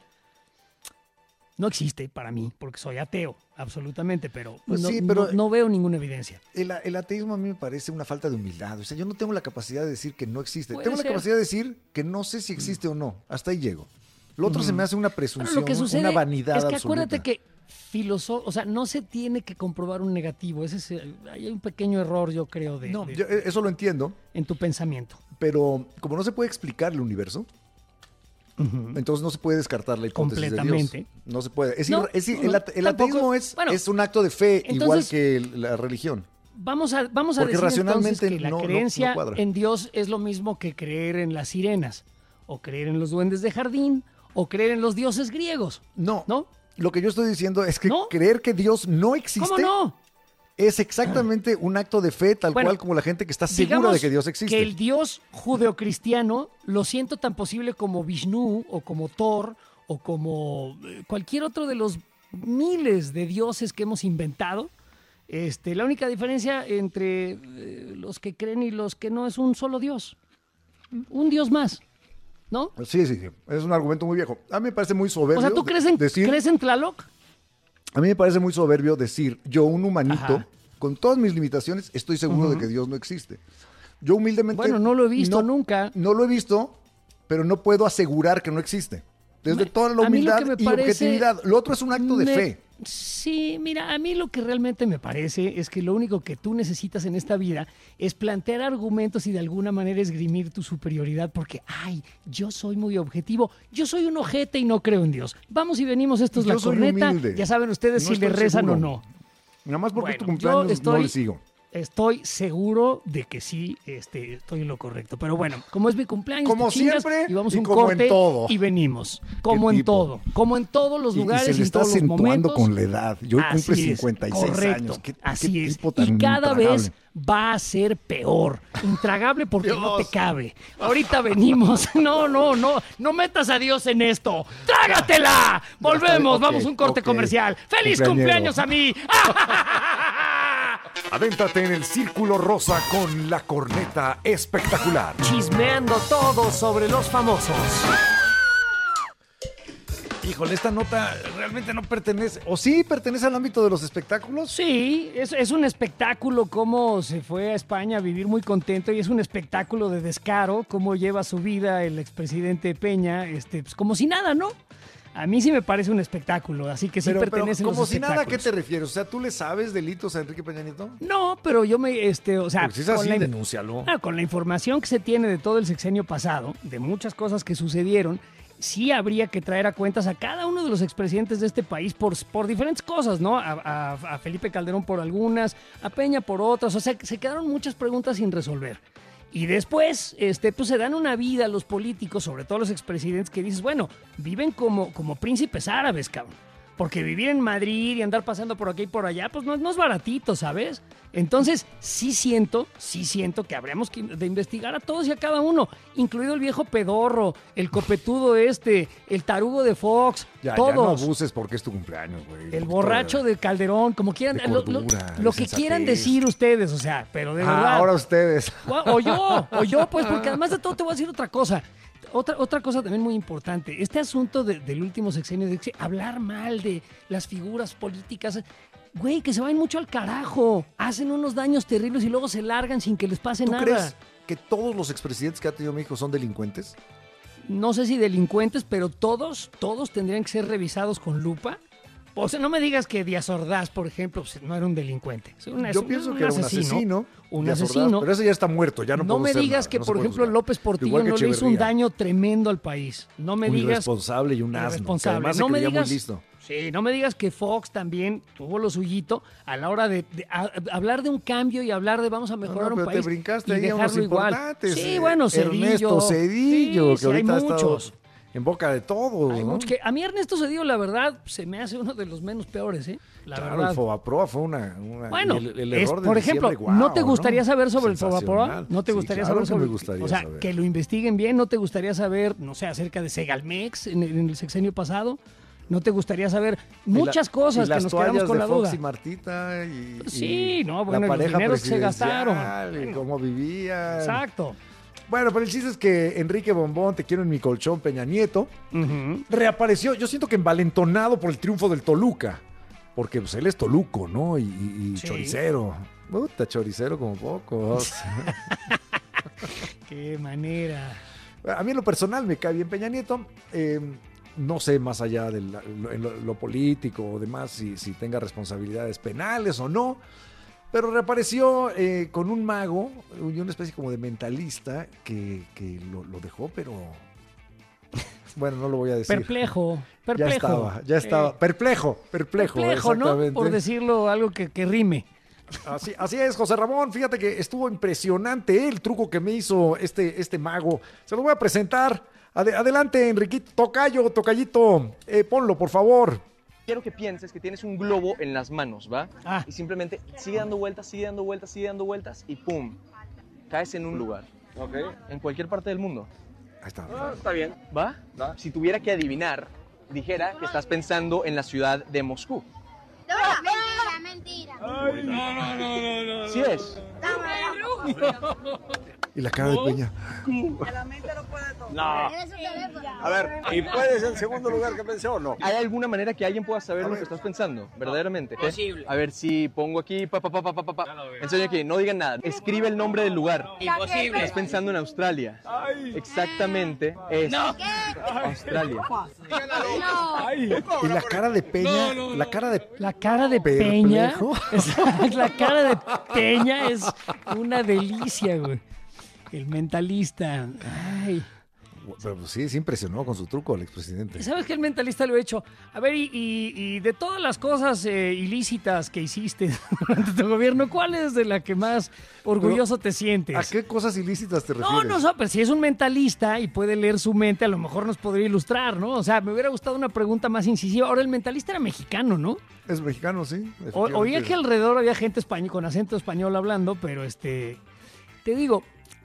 no existe para mí porque soy ateo, absolutamente, pero, Pues no, sí, pero- no- no veo ninguna evidencia. El, a- el ateísmo a mí me parece una falta de humildad. O sea, yo no tengo la capacidad de decir que no existe. Puede Tengo la ser. capacidad de decir que no sé si existe o no. Hasta ahí llego. Lo otro Ujú. se me hace una Bueno, presunción, lo que sucede una vanidad es que absoluta. acuérdate que filoso, o sea, no se tiene que comprobar un negativo. Ese es, el- hay un pequeño error, yo creo, de, No, de- yo, eh, eso lo entiendo, en tu pensamiento. pero como no se puede explicar el universo, entonces no se puede descartar la hipótesis de Completamente. Dios. No se puede. Es, No, ir- es ir- no, el, no, ate- el tampoco- ateísmo es, bueno, es un acto de fe igual entonces- que el- la religión. Vamos a, vamos a Porque decir racionalmente entonces que la no- no- no creencia cuadra. en Dios es lo mismo que creer en las sirenas, o creer en los duendes de jardín, o creer en los dioses griegos. No, ¿No? lo que yo estoy diciendo es que ¿No? creer que Dios no existe ¿Cómo no? es exactamente un acto de fe, tal Bueno, cual como la gente que está segura Digamos de que Dios existe. que el Dios judeocristiano lo siento tan posible como Vishnu, o como Thor, o como eh, cualquier otro de los miles de dioses que hemos inventado. Este, la única diferencia entre eh, los que creen y los que no es un solo Dios. Un Dios más, ¿no? Sí, sí, sí. Es un argumento muy viejo. A mí me parece muy soberbio. O sea, ¿tú de- crees en, decir, crees en Tlaloc? A mí me parece muy soberbio decir, yo, un humanito, Ajá. con todas mis limitaciones, estoy seguro de que Dios no existe. Yo humildemente... Bueno, no lo he visto no- nunca. No lo he visto, pero no puedo asegurar que no existe. Desde Me- toda la a mí lo humildad que me y parece- objetividad. Lo otro es un acto de Me- fe. Sí, mira, a mí lo que realmente me parece es que lo único que tú necesitas en esta vida es plantear argumentos y de alguna manera esgrimir tu superioridad porque, ay, yo soy muy objetivo, yo soy un ojete y no creo en Dios. Vamos y venimos, esto es Yo la soy corneta, humilde. ya saben ustedes No si le estoy rezan seguro. o no. Nada más porque es tu Bueno, yo cumpleaños estoy- no le sigo. Estoy seguro de que sí este, estoy en lo correcto. Pero bueno, como es mi cumpleaños, Como te chingas siempre y vamos y a un como en corte todo. y venimos. Como en tipo? todo. Como en todos los Y- y lugares se y le en está todos los acentuando momentos. con la edad. Y hoy Así cumple es, cincuenta y seis correcto, años. ¿Qué- así qué es. tipo tan Y cada intragable? vez va a ser peor. Intragable porque no te cabe. Ahorita venimos. No, no, no. No metas a Dios en esto. ¡Trágatela! Volvemos. Ok, Vamos a un corte ok. comercial. ¡Feliz Cumpleañero. cumpleaños a mí! Adéntrate en el círculo rosa con la corneta espectacular. Chismeando todo sobre los famosos. Híjole, esta nota realmente no pertenece, o sí pertenece al ámbito de los espectáculos. Sí, es, es un espectáculo cómo se fue a España a vivir muy contento y es un espectáculo de descaro, cómo lleva su vida el expresidente Peña, este, pues como si nada, ¿no? A mí sí me parece un espectáculo, así que sí pero, pertenecen pero, los como si nada, ¿a espectáculos. qué te refieres? O sea, ¿tú le sabes delitos a Enrique Peña Nieto? No, pero yo me, este, o sea, Porque si es así, la, denúncialo. ah, con la información que se tiene de todo el sexenio pasado, de muchas cosas que sucedieron, sí habría que traer a cuentas a cada uno de los expresidentes de este país por, por diferentes cosas, ¿no? A, a, a Felipe Calderón por algunas, a Peña por otras, o sea, se quedaron muchas preguntas sin resolver. Y después, este, pues se dan una vida los políticos, sobre todo los expresidentes, que dices, bueno, viven como, como príncipes árabes, cabrón. Porque vivir en Madrid y andar pasando por aquí y por allá, pues no, no es baratito, ¿sabes? Entonces, sí siento, sí siento que habríamos que de investigar a todos y a cada uno, incluido el viejo pedorro, el copetudo este, el tarugo de Fox, Ya, todos. ya no abuses porque es tu cumpleaños, güey. El borracho de Calderón, como quieran, de lo, cordura, lo, lo de que sensatez. quieran decir ustedes, o sea, pero de Ah, verdad. ahora ustedes. O, o yo, o yo, pues, porque además de todo te voy a decir otra cosa. Otra, otra cosa también muy importante, este asunto de, del último sexenio, de hablar mal de las figuras políticas, güey, que se van mucho al carajo, hacen unos daños terribles y luego se largan sin que les pase ¿Tú nada. crees que todos los expresidentes que ha tenido México son delincuentes? No sé si delincuentes, pero todos, todos tendrían que ser revisados con lupa. O sea, no me digas que Díaz Ordaz, por ejemplo, pues, no era un delincuente. Una, Yo un, pienso un que era un asesino, asesino. Un Díaz Ordaz, asesino. pero ese ya está muerto, ya no No podemos me hacer digas nada, que, no se por puede ejemplo, juzgar. López Portillo Igual que no le hizo un Echeverría. daño tremendo al país. No me Un digas... irresponsable y un asno, que irresponsable. además se No me creía muy digas- listo. Sí, no me digas que Fox también tuvo lo suyito a la hora de, de- a- hablar de un cambio y hablar de vamos a mejorar No, no, un pero país te brincaste y ahí a unos dejarlo igual. importantes. Sí, eh, bueno, Cedillo. Ernesto Cedillo, Sí, que sí, ahorita hay ha estado muchos. en boca de todos, Hay ¿no? muchos que- a mí Ernesto Cedillo, la verdad, se me hace uno de los menos peores, ¿eh? La Claro, verdad. el Fobaproa fue una... una- Bueno, y el, el es- error de por ejemplo, diciembre, guau, ¿no te gustaría saber sobre el Sensacional. Fobaproa? ¿No te Sí, gustaría claro saber que sobre me gustaría O sea, saber. que lo investiguen bien, ¿no te gustaría saber, no sé, acerca de Segalmex en el, en el sexenio pasado? ¿No te gustaría saber Y la- muchas cosas y que las nos quedamos toallas con de la Fox duda? y Martita y, Sí, y no, la bueno, y los pareja dineros que se presidencial gastaron. y cómo vivían. Exacto. Bueno, pero el chiste es que Enrique Bombón, te quiero en mi colchón, Peña Nieto, reapareció, yo siento que envalentonado por el triunfo del Toluca, porque pues él es toluco, ¿no? Y, y- y Sí. choricero. Puta, choricero como pocos. Qué manera. A mí en lo personal me cae bien Peña Nieto. eh, no sé más allá de la- lo, en lo- lo político o demás, si, si tenga responsabilidades penales o no. Pero reapareció eh, con un mago y una especie como de mentalista que, que lo, lo dejó, pero... Bueno, no lo voy a decir. Perplejo, perplejo. Ya estaba, ya estaba. Eh, perplejo, perplejo, Perplejo, ¿no? exactamente. Por decirlo algo que, que rime. Así, así es, José Ramón. Fíjate que estuvo impresionante el truco que me hizo este, este mago. Se lo voy a presentar. Ade- adelante, Enriquito. Tocayo, tocayito. Eh, ponlo, por favor. Quiero que pienses que tienes un globo en las manos, ¿va? Ah. Y simplemente sigue dando vueltas, sigue dando vueltas, sigue dando vueltas y ¡pum! Caes en un lugar. Ok. En cualquier parte del mundo. Ahí está. Ah, está bien. ¿Va? Si tuviera que adivinar, dijera que estás pensando en la ciudad de Moscú. Mentira, mentira. no, no, no, no. ¿Sí es? Y la cara de Peña. No. A ver, ¿y puedes el segundo lugar que pensé o no? ¿Hay alguna manera que alguien pueda saber lo que estás pensando? Verdaderamente. Posible. A ver si pongo aquí, pa, pa, pa, pa, pa, pa, pa. Enseño aquí, no digan nada. Escribe el nombre del lugar. Imposible. Estás pensando en Australia. Exactamente es Australia. Y la cara de Peña. La cara de La cara de Peña. Perplejo. es- la cara de Peña es una delicia, güey. El mentalista. Ay. Pero pues sí, se impresionó con su truco el expresidente. ¿Sabes qué? El mentalista lo he hecho. A ver, y, y- y de todas las cosas eh, ilícitas que hiciste durante tu gobierno, ¿cuál es de la que más orgulloso te sientes? ¿A qué cosas ilícitas te refieres? No, no, no, pero si es un mentalista y puede leer su mente, a lo mejor nos podría ilustrar, ¿no? O sea, me hubiera gustado una pregunta más incisiva. Ahora, el mentalista era mexicano, ¿no? Es mexicano, sí. O- oía efectivamente. que alrededor había gente español, con acento español hablando, pero este, te digo,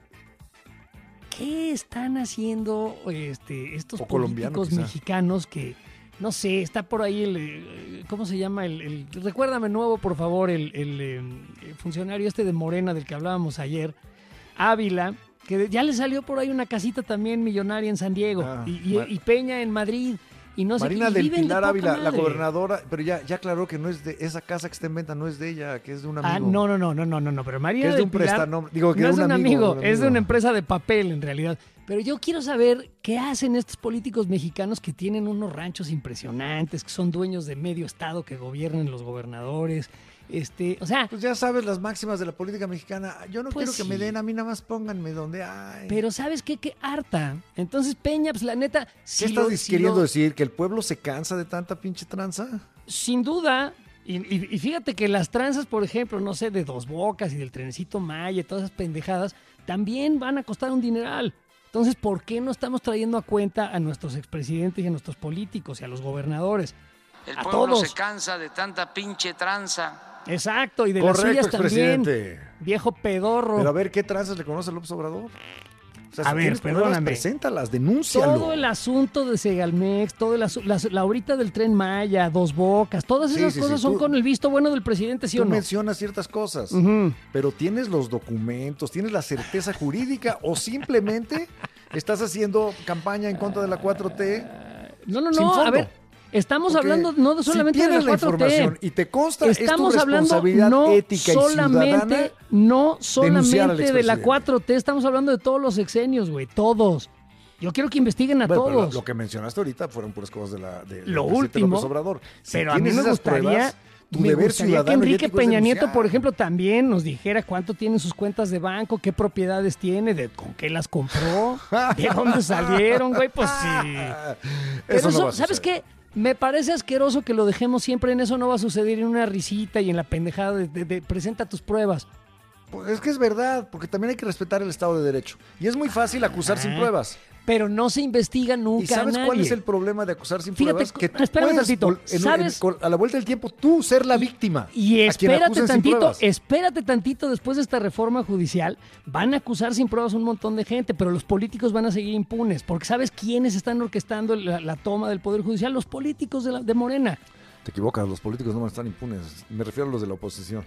¿qué están haciendo este, estos O colombiano, políticos quizá. mexicanos que, no sé, está por ahí el, eh, ¿cómo se llama? El, el- recuérdame nuevo, por favor, el, el, eh, el funcionario este de Morena del que hablábamos ayer, Ávila, que ya le salió por ahí una casita también millonaria en San Diego, Ah, y, y- ma- y Peña en Madrid. Y no sé, Marina y del viven de Pilar poca Ávila, la madre. gobernadora, pero ya, ya aclaró que no es de esa casa que está en venta, no es de ella, que es de un amigo. Ah, no, no, no, no, no, no, pero María Que es de del un Pilar prestanombre. Digo, que no de es de un un amigo, amigo, un es de amigo. una empresa de papel en realidad. Pero yo quiero saber qué hacen estos políticos mexicanos que tienen unos ranchos impresionantes, que son dueños de medio estado, que gobiernan los gobernadores. Este, o sea, pues ya sabes las máximas de la política mexicana. Yo no pues quiero que sí. me den, a mí nada más pónganme donde hay. Pero ¿sabes qué? Qué harta. Entonces, Peña, pues la neta... ¿Qué si estás lo- dis- si queriendo lo- decir? ¿Que el pueblo se cansa de tanta pinche tranza? Sin duda. Y, y- y fíjate que las tranzas, por ejemplo, no sé, de Dos Bocas y del Trenecito Maya y todas esas pendejadas, también van a costar un dineral. Entonces, ¿por qué no estamos trayendo a cuenta a nuestros expresidentes y a nuestros políticos y a los gobernadores? El A pueblo todos. se cansa de tanta pinche tranza. Exacto, y de Correcto, las suyas también. expresidente. Viejo pedorro. Pero a ver, ¿qué tranzas le conoce a López Obrador? O sea, A si ver, tienes pruebas, perdóname. preséntalas, denúncialo. Todo el asunto de Segalmex, todo el asu- la, la ahorita del Tren Maya, Dos Bocas, todas Sí, esas sí, cosas sí, son tú- con el visto bueno del presidente, ¿sí Tú o no? mencionas ciertas cosas, Ujú. pero ¿tienes los documentos? ¿Tienes la certeza jurídica? ¿O simplemente estás haciendo campaña en contra de la cuatro T? No, no, sin no, fondo? a ver, estamos Porque hablando no de si solamente de tienes la la cuatro T. información y te consta, es tu estamos hablando responsabilidad no ética y solamente, ciudadana no denunciar al solamente de la expresidente. cuatro T, estamos hablando de todos los sexenios, güey, todos. Yo quiero que investiguen a Bueno, pero todos. Lo, lo que mencionaste ahorita fueron puras cosas de la de, del Lo presidente último, López Obrador. Si pero a mí tienes me esas gustaría, pruebas, tu me deber gustaría que ciudadano y Enrique ético es Peña Nieto, denunciar. por ejemplo, también nos dijera cuánto tienen sus cuentas de banco, qué propiedades tiene, de con qué las compró, de dónde salieron, güey, pues sí. Pero Eso no eso, va a ¿sabes suceder. qué? Me parece asqueroso que lo dejemos siempre en eso, no va a suceder en una risita y en la pendejada de, de- de presenta tus pruebas. Pues es que es verdad, porque también hay que respetar el Estado de Derecho. Y es muy fácil acusar sin Ah, pruebas. Pero no se investiga nunca ¿Y sabes a nadie. cuál es el problema de acusar sin Fíjate, pruebas? Que tú espérame puedes, tantito, vol- en- en- ¿sabes? con- a la vuelta del tiempo, tú ser la víctima. Y a quien espérate acusen sin tantito, pruebas. espérate tantito después de esta reforma judicial, van a acusar sin pruebas un montón de gente, pero los políticos van a seguir impunes, porque ¿sabes quiénes están orquestando la, la toma del Poder Judicial? Los políticos de, la- de Morena. Te equivocas, los políticos no están impunes. Me refiero a los de la oposición.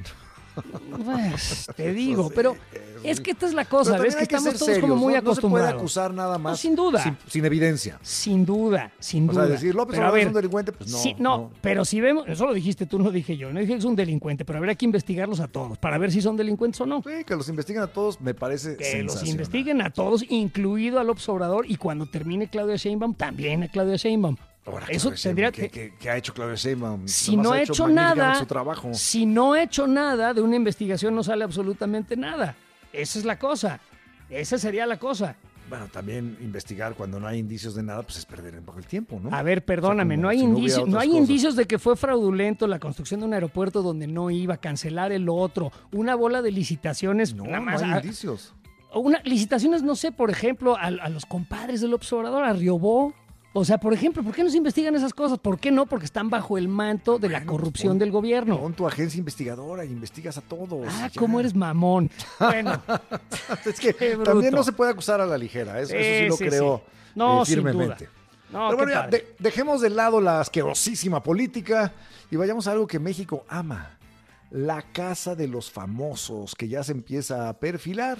Pues, te digo, sí, pero es que esta es la cosa, Pero ves también que hay estamos ser todos como serios, muy ¿no? No se acostumbrados. puede acusar nada más No, sin duda. sin, sin evidencia. Sin duda, sin O sea, duda. decir, López Pero a Obrador es ver, un delincuente, pues no, sí, no, no. pero si vemos, eso lo dijiste tú, no dije yo, no dije que es un delincuente, pero habría que investigarlos a todos para ver si son delincuentes o no. Sí, que los investiguen a todos me parece Que los sensacional. investiguen a todos, incluido a López Obrador, y cuando termine Claudia Sheinbaum, también a Claudia Sheinbaum. Ahora, Eso Claudia tendría Sheinbaum, que... ¿qué, qué- qué ha hecho Claudia Sheinbaum? Si Nomás no ha ha hecho magníficamente nada, su trabajo. si no ha hecho nada, de una investigación no sale absolutamente nada. Esa es la cosa. Esa sería la cosa. Bueno, también investigar cuando no hay indicios de nada, pues es perder un poco el tiempo, ¿no? A ver, perdóname, O sea, como no hay, si no hubiera indicios, no otras hay cosas. indicios de que fue fraudulento la construcción de un aeropuerto donde no iba, cancelar el otro, una bola de licitaciones. No, nada no más hay a- indicios. o una, licitaciones, no sé, por ejemplo, a, a los compadres del López Obrador, a Riobó. O sea, por ejemplo, ¿por qué no se investigan esas cosas? ¿Por qué no? Porque están bajo el manto de la Bueno, corrupción pon- del gobierno. Pon tu agencia investigadora y investigas a todos. Ah, ya. cómo eres mamón. Bueno, Es que Qué bruto. también no se puede acusar a la ligera, eso, eso sí Sí, lo sí, creo sí. No, eh, sin firmemente. duda. No, Pero qué bueno, ya, padre. de- dejemos de lado la asquerosísima política y vayamos a algo que México ama. La casa de los famosos, que ya se empieza a perfilar.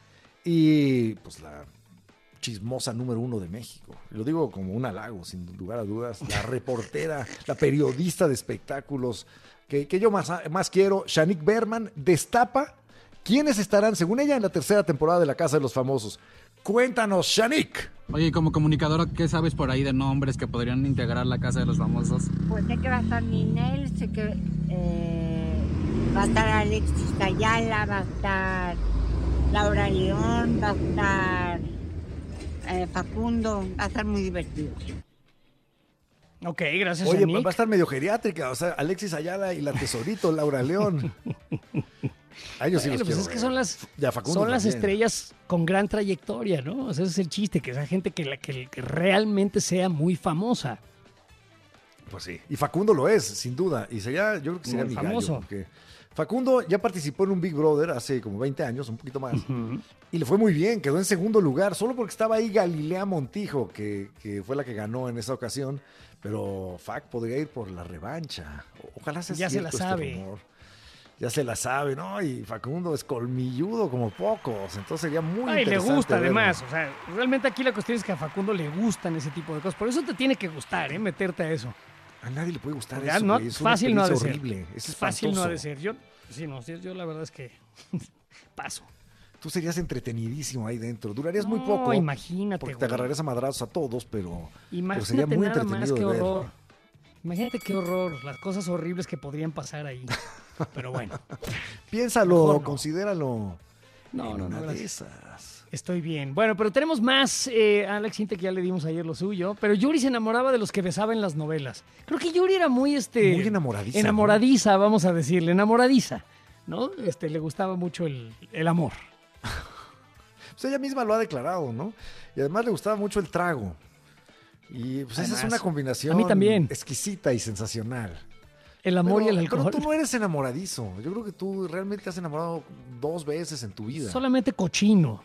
Y pues la chismosa número uno de México. Lo digo como un halago, sin lugar a dudas. La reportera, la periodista de espectáculos que, que yo más, más quiero, Shanique Berman, destapa quiénes estarán, según ella, en la tercera temporada de La Casa de los Famosos. Cuéntanos, Shanique. Oye, como comunicadora, ¿qué sabes por ahí de nombres que podrían integrar la Casa de los Famosos? Pues sé que va a estar Ninel, sé que eh, va a estar Alexis Ayala, va a estar Laura León, va a estar eh, Facundo, va a estar muy divertido. Ok, gracias, Oye, Shanique. va a estar medio geriátrica, o sea, Alexis Ayala y la Tesorito, Laura León. A ellos sí Bueno, los pues quiero es que ver. son las, Ya, Facundo son las también. estrellas con gran trayectoria, ¿no? O sea, ese es el chiste, que esa gente que, la, que, que realmente sea muy famosa. Pues sí. Y Facundo lo es, sin duda. Y sería, yo creo que sería Muy mi famoso. gallo. Porque Facundo ya participó en un Big Brother hace como veinte años, un poquito más. Y le fue muy bien, quedó en segundo lugar, solo porque estaba ahí Galilea Montijo, que, que fue la que ganó en esa ocasión. Pero Fac podría ir por la revancha. O- Ojalá sea Ya se la cierto este sabe. rumor. Ya se la sabe, ¿no? Y Facundo es colmilludo como pocos. Entonces sería muy Ay, le interesante gusta verlo. además. O sea, realmente aquí la cuestión es que a Facundo le gustan ese tipo de cosas. Por eso te tiene que gustar, ¿eh? Meterte a eso. A nadie le puede gustar Ya, eso, no, güey. Es una fácil no ha de ser. experiencia horrible. Es Fácil no ha de espantoso. ser. Yo, sí, no, sí, yo la verdad es que paso. Tú serías entretenidísimo ahí dentro. Durarías No, muy poco. imagínate, Porque te güey. agarrarías a madrazos a todos, pero, pero sería Imagínate muy nada más, entretenido qué de ver. horror. Imagínate qué horror, las cosas horribles que podrían pasar ahí. Pero bueno. Piénsalo, Mejor no. considéralo. No, en no, una no, de gracias. esas. Estoy bien. Bueno, pero tenemos más. Eh, Alex Inte, que ya le dimos ayer lo suyo. Pero Yuri se enamoraba de los que besaba en las novelas. Creo que Yuri era muy este. Muy enamoradiza, Enamoradiza, vamos a decirle. Enamoradiza. ¿No? Este, le gustaba mucho el, el amor. Pues ella misma lo ha declarado, ¿no? Y además le gustaba mucho el trago. Y pues esa es Además, una combinación a mí también. exquisita y sensacional. El amor Pero- y el alcohol. Pero tú no eres enamoradizo. Yo creo que tú realmente te has enamorado dos veces en tu vida. Solamente cochino.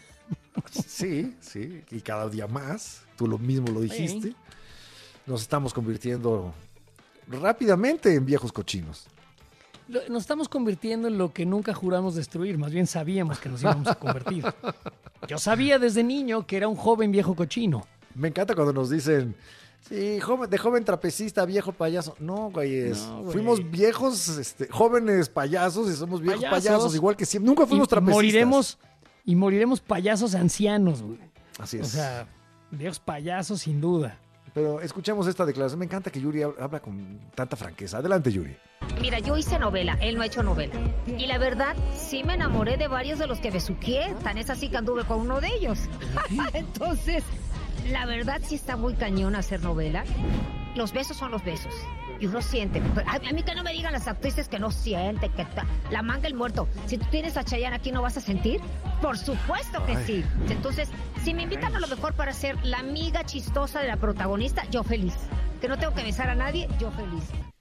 Sí, sí. Y cada día más. Tú lo mismo lo dijiste. Nos estamos convirtiendo rápidamente en viejos cochinos. Lo- Nos estamos convirtiendo en lo que nunca juramos destruir. Más bien sabíamos que nos íbamos a convertir. Yo sabía desde niño que era un joven viejo cochino. Me encanta cuando nos dicen, sí, joven, de joven trapecista, viejo payaso. No, güey, es- No, güey. fuimos viejos, este, jóvenes payasos y somos viejos payasos, Payasos. igual que siempre. Nunca fuimos Y trapecistas. moriremos, y moriremos payasos ancianos, güey. Así O es. sea, viejos payasos sin duda. Pero escuchemos esta declaración. Me encanta que Yuri hab- habla con tanta franqueza. Adelante, Yuri. Mira, yo hice novela, él no ha hecho novela. Y la verdad, sí me enamoré de varios de los que besuqué. Tan es así que anduve con uno de ellos. Entonces, la verdad sí está muy cañón hacer novela. Los besos son los besos. Y uno siente. Pero a, a mí que no me digan las actrices que no sienten, que ta- la manga el muerto. Si tú tienes a Chayanne aquí, ¿no vas a sentir? Por supuesto que Ay. sí. Entonces, si me invitan a lo mejor para ser la amiga chistosa de la protagonista, yo feliz. Que no tengo que besar a nadie, yo feliz.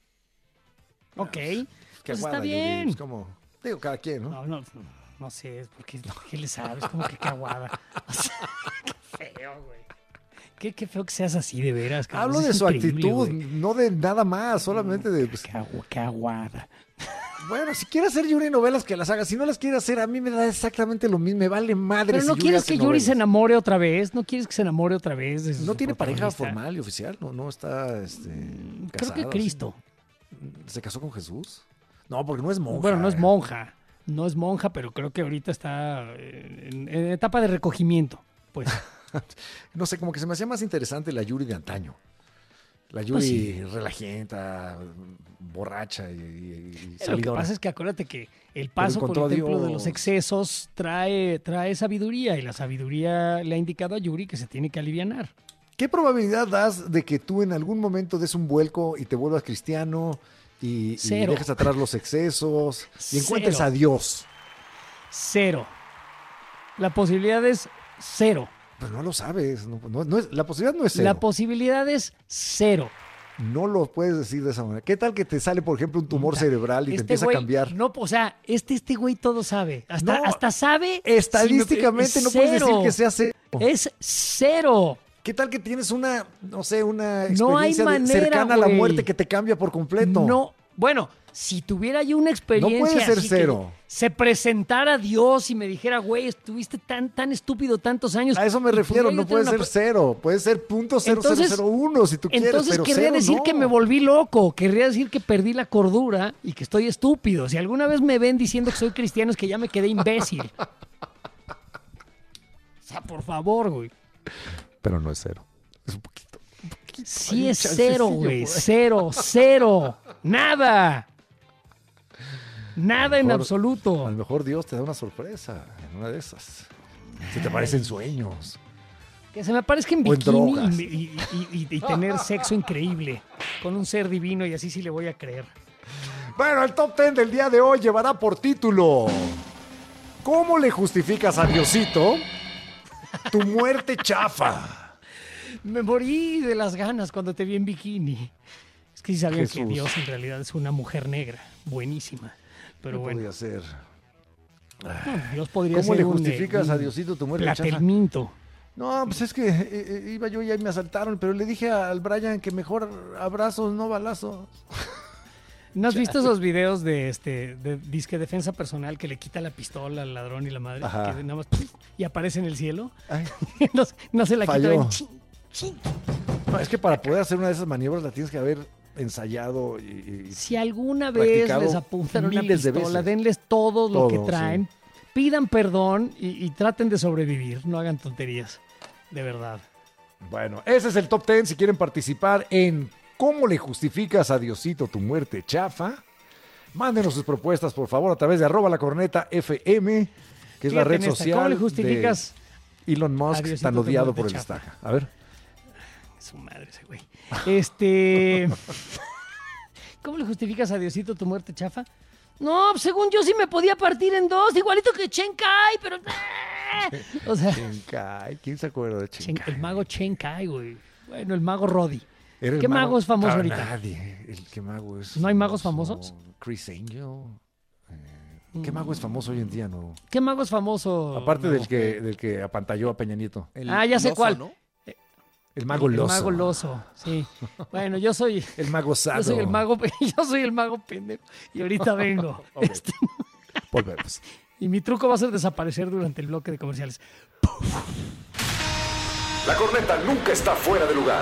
Ok, Qué pues aguada, está Yuri. bien. Es como, digo, cada quien, ¿no? No, no, no sé, es porque ¿qué le sabes? Como que qué aguada. O sea, qué feo, güey. Qué, qué feo que seas así de veras. cabrón. Hablo Es de su increíble, actitud, güey. no de nada más, solamente de... pues, Qué, agu- qué aguada. bueno, si quiere hacer Yuri novelas, que las haga. Si no las quiere hacer, a mí me da exactamente lo mismo. Me vale madre. Pero si no Yuri quieres hace que Yuri novelas. se enamore otra vez. No quieres que se enamore otra vez. De su No tiene pareja protagonista? formal y oficial, no, no está este, Creo casada, que Cristo. ¿sí? ¿Se casó con Jesús? No, porque no es monja. Bueno, no es monja. No es monja, pero creo que ahorita está en, en etapa de recogimiento. Pues. No sé, como que se me hacía más interesante la Yuri de antaño. La Yuri Pues sí. relajienta, borracha y, y- y Lo que salidora. pasa es que acuérdate que el paso por encontró el a templo de Dios. los excesos trae, trae sabiduría y la sabiduría le ha indicado a Yuri que se tiene que alivianar. ¿Qué probabilidad das de que tú en algún momento des un vuelco y te vuelvas cristiano y, y Cero. dejes atrás los excesos y encuentres Cero. a Dios? Cero. La posibilidad es cero. Pero no lo sabes. No, no- no es, la posibilidad no es cero. La posibilidad es cero. No lo puedes decir de esa manera. ¿Qué tal que te sale, por ejemplo, un tumor Puta, cerebral y te Este empieza güey a cambiar? No, o sea, este, este güey todo sabe. Hasta, No, hasta sabe. Estadísticamente si me- no puedes decir cero. que sea cero. Es cero. ¿Qué tal que tienes una, no sé, una No hay experiencia de- manera, cercana a la güey. muerte que te cambia por completo? No, bueno, si tuviera yo una experiencia. No puede ser así que cero. se presentara Dios y me dijera, güey, estuviste tan, tan estúpido tantos años. A eso me y refiero, pudiera no yo puede tener ser una- cero, puede ser punto cero cero Entonces- cero uno si tú quieres, Entonces pero querría cero decir no. que me volví loco, querría decir que perdí la cordura y que estoy estúpido. Si alguna vez me ven diciendo que soy cristiano es que ya me quedé imbécil. O sea, por favor, güey. Pero no es cero, es un poquito. Sí Hay es un cero, chancecillo güey. por ahí. Cero, cero. Nada. Nada en Mejor- absoluto. A lo mejor Dios te da una sorpresa en una de esas. Si te parecen sueños. Que se me aparezca en O en bikini drogas. y, y- y- y- y tener sexo increíble con un ser divino y así sí le voy a creer. Bueno, el top ten del día de hoy llevará por título: ¿cómo le justificas a Diosito tu muerte chafa? Me morí de las ganas cuando te vi en bikini. Es que sí sabían que Jesús. Dios en realidad es una mujer negra, buenísima. Pero ¿Qué bueno, podría ser? no, Dios podría ¿Cómo ser le un, justificas eh, a un Diosito tu muerte chafa? platelminto. No, pues es que eh, eh, iba yo y ahí me asaltaron, pero le dije al Brian que mejor abrazos, no balazos. ¿No has visto esos videos de este de disque defensa personal que le quita la pistola al ladrón y la madre? Ajá. Que nada más ¡puf! Y aparece en el cielo. Ay. no, no se la quita. Falló. ven, chin, chin. No, es que para poder hacer una de esas maniobras la tienes que haber ensayado y, y Si alguna vez practicado les apuntan una miles de pistola, veces. denles todo lo que Todo, traen. pidan perdón y, y traten de sobrevivir. No hagan tonterías, de verdad. Bueno, ese es el top ten. Si quieren participar en ¿Cómo le justificas a Diosito tu muerte chafa? Mándenos sus propuestas, por favor, a través de arroba la corneta F M, que es Fíjate la red en esta. social ¿Cómo le justificas de Elon Musk, a Diosito tan tu odiado muerte por el chafa? estaca. A ver. Su madre ese güey. Este... ¿Cómo le justificas a Diosito tu muerte chafa? No, según yo sí me podía partir en dos, igualito que Chen Kai, pero... O sea, Chen Kai, ¿quién se acuerda de Chen Kai? El mago Chen Kai, güey. Bueno, el mago Roddy. Era el ¿Qué mago, mago es famoso ah, ahorita? Nadie. El, ¿Qué mago es? ¿No hay magos famosos? Chris Angel. Eh, ¿Qué mago es famoso hoy en día? No. ¿Qué mago es famoso? Aparte del que, del que apantalló a Peña Nieto. El ah, ya sé Loso, cuál. ¿No? El mago Loso. El mago Loso, sí. Bueno, yo soy... El mago Sado. Yo soy el mago, yo soy el mago pendejo. Y ahorita vengo. Okay. Este... Volvemos. Y mi truco va a ser desaparecer durante el bloque de comerciales. La corneta nunca está fuera de lugar.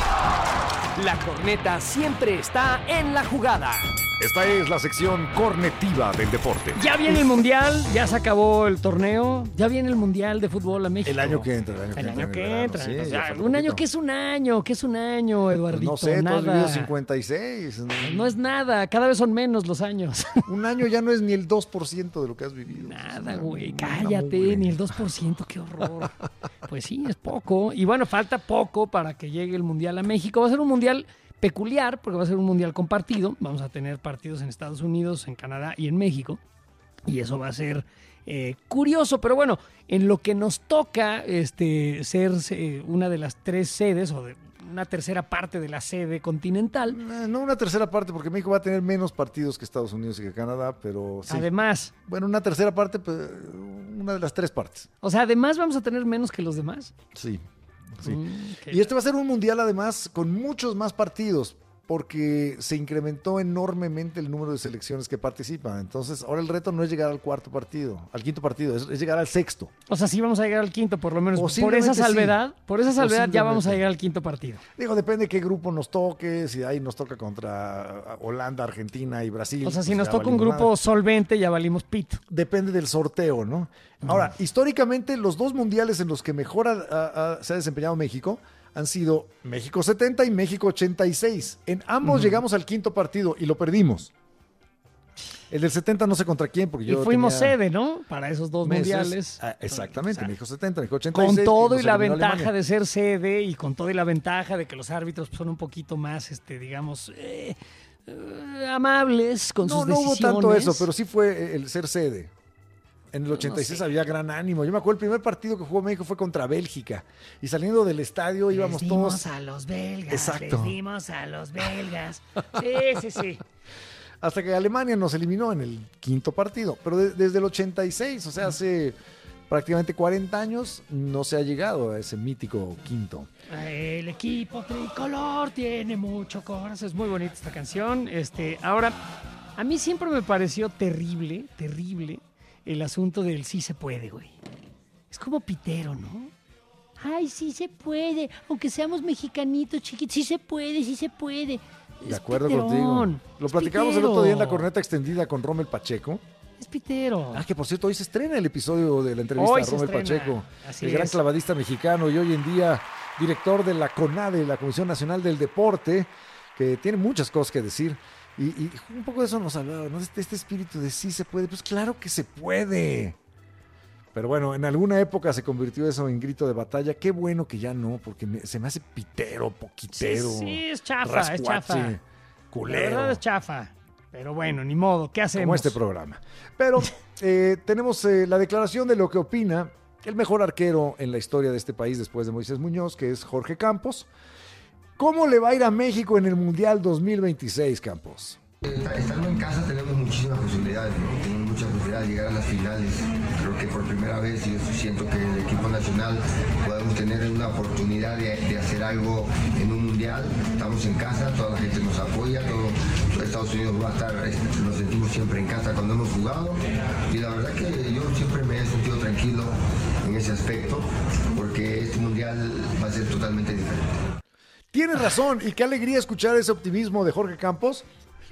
La corneta siempre está en la jugada. Esta es la sección cornetiva del deporte. Ya viene el Mundial, ya se acabó el torneo, ya viene el Mundial de Fútbol a México. El año que entra. El año que el entra. Año que entra. Sí, o sea, un un año que es un año, que es un año, Eduardito. Pues no sé, nada. tú has vivido cincuenta y seis. No, no es nada, cada vez son menos los años. Un año ya no es ni el dos por ciento de lo que has vivido. Nada, güey, cállate, ni el dos por ciento, qué horror. Pues sí, es poco. Y bueno, falta poco para que llegue el Mundial a México. Va a ser un Mundial peculiar, porque va a ser un mundial compartido. Vamos a tener partidos en Estados Unidos, en Canadá y en México. Y eso va a ser eh, curioso. Pero bueno, en lo que nos toca este, ser eh, una de las tres sedes, o de una tercera parte de la sede continental. No una tercera parte, porque México va a tener menos partidos que Estados Unidos y que Canadá, pero sí. Además. Bueno, una tercera parte, pues, una de las tres partes. O sea, además vamos a tener menos que los demás. Sí. Sí. Mm, y este va a ser un mundial además con muchos más partidos, porque se incrementó enormemente el número de selecciones que participan. Entonces ahora el reto no es llegar al cuarto partido, al quinto partido, es, es llegar al sexto. O sea, sí vamos a llegar al quinto por lo menos. Por esa salvedad, sí. por esa salvedad ya vamos a llegar al quinto partido. Digo, depende de qué grupo nos toque, si ahí nos toca contra Holanda, Argentina y Brasil. O sea, si pues nos toca un grupo nada. solvente, ya valimos pito. Depende del sorteo, ¿no? Ahora, mm. históricamente los dos mundiales en los que mejor a, a, a, se ha desempeñado México han sido México setenta y México ochenta y seis. En ambos uh-huh. llegamos al quinto partido y lo perdimos. El del setenta no sé contra quién, porque yo Y fuimos tenía sede, ¿no? Para esos dos meses. mundiales. Ah, exactamente, o sea, México setenta, México ochenta y seis. Con todo y la ventaja Alemania. de ser sede y con todo y la ventaja de que los árbitros son un poquito más, este, digamos, eh, eh, amables con no, sus no decisiones. No hubo tanto eso, pero sí fue el ser sede. En el ochenta y seis no sé. había gran ánimo. Yo me acuerdo el primer partido que jugó México fue contra Bélgica. Y saliendo del estadio les íbamos dimos todos. a los belgas. Exacto. Les dimos a los belgas. Sí, sí, sí. Hasta que Alemania nos eliminó en el quinto partido. Pero de, desde el ochenta y seis, o sea, hace prácticamente cuarenta años, no se ha llegado a ese mítico quinto. El equipo tricolor tiene mucho corazón. Es muy bonita esta canción. Este, ahora, a mí siempre me pareció terrible, terrible. El asunto del sí se puede, güey. Es como pitero, ¿no? Ay, sí se puede. Aunque seamos mexicanitos chiquitos, sí se puede, sí se puede. De acuerdo contigo. Lo platicamos el otro día en la corneta extendida con Rommel Pacheco. Es pitero. Ah, que por cierto, hoy se estrena el episodio de la entrevista hoy a Rommel Pacheco. Así el es. gran clavadista mexicano y hoy en día director de la CONADE, la Comisión Nacional del Deporte, que tiene muchas cosas que decir. Y, y un poco de eso nos hablaba, ¿no? Este, este espíritu de sí se puede. Pues claro que se puede. Pero bueno, en alguna época se convirtió eso en grito de batalla. Qué bueno que ya no, porque me, se me hace pitero, poquitero. Sí, sí es chafa, rascuache, es chafa. Culero. La verdad es chafa. Pero bueno, ni modo, ¿qué hacemos? Como este programa. Pero eh, tenemos eh, la declaración de lo que opina el mejor arquero en la historia de este país después de Moisés Muñoz, que es Jorge Campos. ¿Cómo le va a ir a México en el Mundial dos mil veintiséis, Campos? Estando en casa tenemos muchísimas posibilidades, ¿no? Tenemos muchas posibilidades de llegar a las finales. Creo que por primera vez yo siento que el equipo nacional podemos tener una oportunidad de, de hacer algo en un mundial. Estamos en casa, toda la gente nos apoya, todo, todo Estados Unidos va a estar, nos sentimos siempre en casa cuando hemos jugado. Y la verdad que yo siempre me he sentido tranquilo en ese aspecto, porque este mundial va a ser totalmente diferente. Tienes razón, y qué alegría escuchar ese optimismo de Jorge Campos,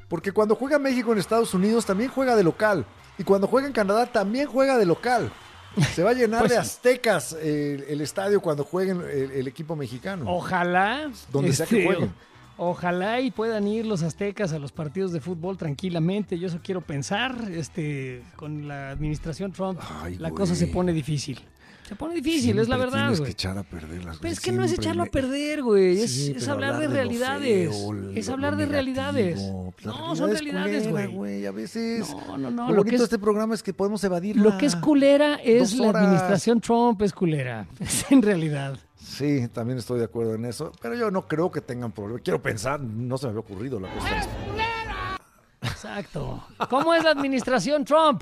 Porque cuando juega México en Estados Unidos también juega de local. Y cuando juega en Canadá también juega de local. Se va a llenar Pues de sí. aztecas el, el estadio cuando jueguen el, el equipo mexicano. Ojalá. Donde sea que jueguen. Ojalá y puedan ir los aztecas a los partidos de fútbol tranquilamente. Yo eso quiero pensar. Este, con la administración Trump, Ay, la güey. cosa se pone difícil. Se pone difícil, Siempre es la verdad, tienes güey. que echar a perder las Pero es que no es siempre echarlo a me- perder, güey. Es, Sí, es pero hablar de lo realidades. feo, es lo- hablar lo de negativo. realidades. La No, son realidad es realidades, culera, güey. güey. A veces. No, no, no. Lo Lo bonito que de es, este programa es que podemos evadir. lo que es culera es dos la horas. administración Trump, es culera. Es en realidad. Sí, también estoy de acuerdo en eso. Pero yo no creo que tengan problema. Quiero pensar, no se me había ocurrido la cosa. Exacto. ¿Cómo es la administración Trump?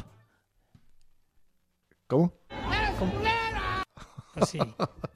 ¿Cómo? Pues sí.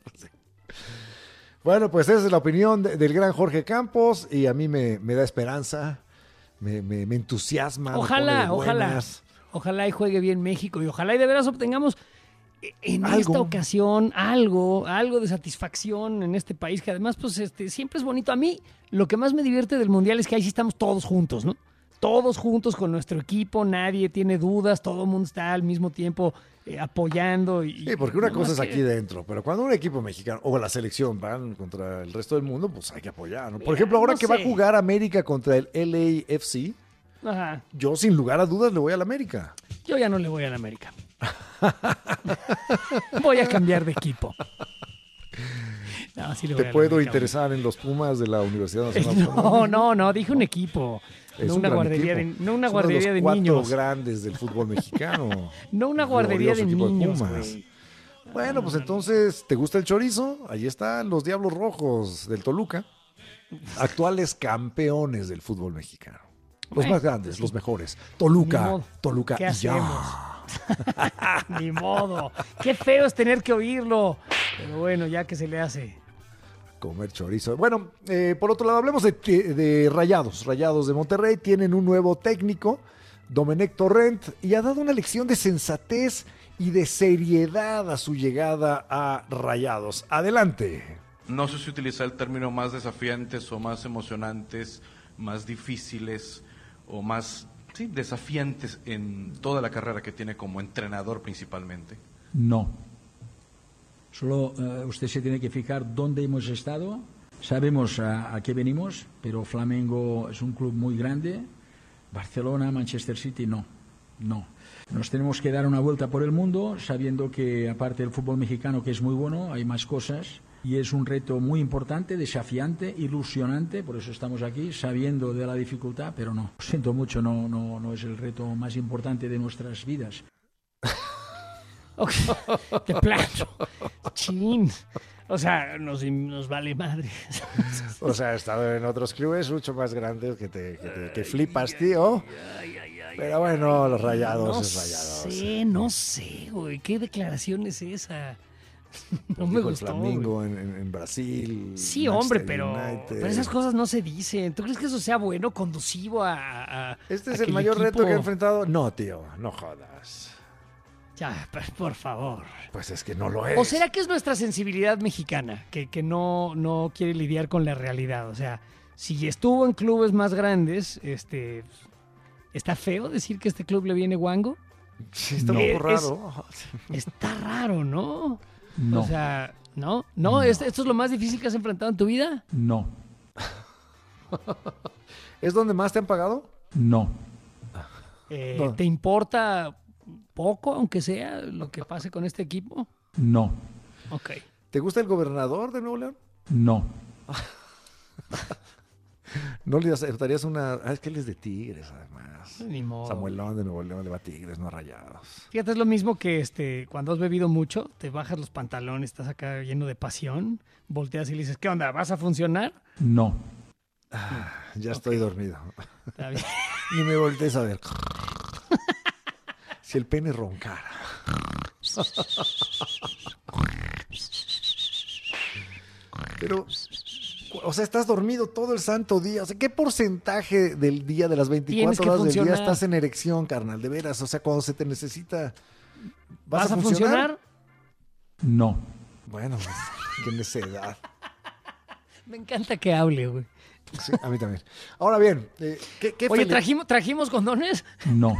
Bueno, pues esa es la opinión de- del gran Jorge Campos y a mí me, me da esperanza, me, me- me entusiasma. me pone de Ojalá, ojalá. buenas. Ojalá y juegue bien México y ojalá y de veras obtengamos en Algo. esta ocasión algo, algo de satisfacción en este país, que además pues este siempre es bonito. A mí lo que más me divierte del Mundial es que ahí sí estamos todos juntos, ¿no? Todos juntos con nuestro equipo, nadie tiene dudas, todo el mundo está al mismo tiempo eh, apoyando. Y, Sí, porque una no, cosa es que- aquí dentro, pero cuando un equipo mexicano o la selección van contra el resto del mundo, pues hay que apoyar, ¿no? Por Mira, ejemplo, ahora no que va a sé. jugar América contra el L A F C, Ajá. yo sin lugar a dudas le voy al América. Yo ya no le voy a la América. Voy a cambiar de equipo. No, sí le voy Te a la puedo América, interesar en los Pumas de la Universidad Nacional. No, no, no, dije un equipo. Es No un una gran guardería de, equipo. no una Es uno guardería los de cuatro niños. grandes del fútbol mexicano. No una guardería de Glorioso equipo niños, Pumas. güey. Bueno, pues entonces, ¿te gusta el chorizo? Ahí están los Diablos Rojos del Toluca, actuales campeones del fútbol mexicano. Los Bueno, más grandes, pues sí. los mejores. Ni Toluca, modo. Toluca ¿Qué y ya. hacemos? Ni modo. Qué feo es tener que oírlo. Pero bueno, ya que se le hace. Comer chorizo. Bueno, eh, por otro lado, hablemos de, de Rayados. Rayados de Monterrey tienen un nuevo técnico, Domenech Torrent, y ha dado una lección de sensatez y de seriedad a su llegada a Rayados. Adelante. No sé si utilizar el término más desafiantes o más emocionantes, más difíciles o más sí, desafiantes en toda la carrera que tiene como entrenador principalmente. No. Solo eh, usted se tiene que fijar dónde hemos estado. Sabemos a, a qué venimos, pero Flamengo es un club muy grande. Barcelona, Manchester City, no. No. Nos tenemos que dar una vuelta por el mundo sabiendo que aparte del fútbol mexicano, que es muy bueno, hay más cosas. Y es un reto muy importante, desafiante, ilusionante, por eso estamos aquí, sabiendo de la dificultad, pero no. Lo siento mucho, no, no, no es el reto más importante de nuestras vidas. Ok, de plano. Chin. O sea, nos, nos vale madre. O sea, he estado en otros clubes mucho más grandes que te, que te- que flipas, tío. Pero bueno, los Rayados No es Rayados. sé, no sé, güey. ¿Qué declaración es esa? No me Dijo el gustó. Flamengo güey. en, en- en Brasil. Sí, Manchester hombre, pero, United. pero esas cosas no se dicen. ¿Tú crees que eso sea bueno, conducivo a, a- Este a es que el mayor equipo- reto que ha enfrentado. No, tío, no jodas. Ya, pues, por favor. Pues es que no lo es. ¿O será que es nuestra sensibilidad mexicana que, que no, no quiere lidiar con la realidad? O sea, si estuvo en clubes más grandes, este, ¿está feo decir que este club le viene guango? Sí, está No. un Es- poco raro. Está raro, ¿no? No. O sea, ¿no? ¿No? ¿Esto, esto es lo más difícil que has enfrentado en tu vida? No. ¿Es donde más te han pagado? No. Eh, No. ¿Te importa poco, aunque sea, lo que pase con este equipo? No. Ok. ¿Te gusta el gobernador de Nuevo León? No. No le aceptarías una. Ah, es que él es de Tigres, además. Ni modo. Samuelón de Nuevo León le va a Tigres, no a Rayados. Fíjate, es lo mismo que este, cuando has bebido mucho, te bajas los pantalones, estás acá lleno de pasión, volteas y le dices, ¿qué onda? ¿Vas a funcionar? No. Ah, ya estoy dormido. Está bien. Ni me voltees a ver. Si el pene roncara. Pero, o sea, estás dormido todo el santo día. O sea, ¿qué porcentaje del día, de las Tienes veinticuatro que horas del día funcionar. estás en erección, carnal? De veras, o sea, cuando se te necesita. ¿Vas, ¿Vas a funcionar? No. Bueno, pues, qué necedad. Me encanta que hable, güey. Sí, a mí también. Ahora bien, eh, ¿qué, qué Oye, felle- ¿trajimos, ¿trajimos condones? No,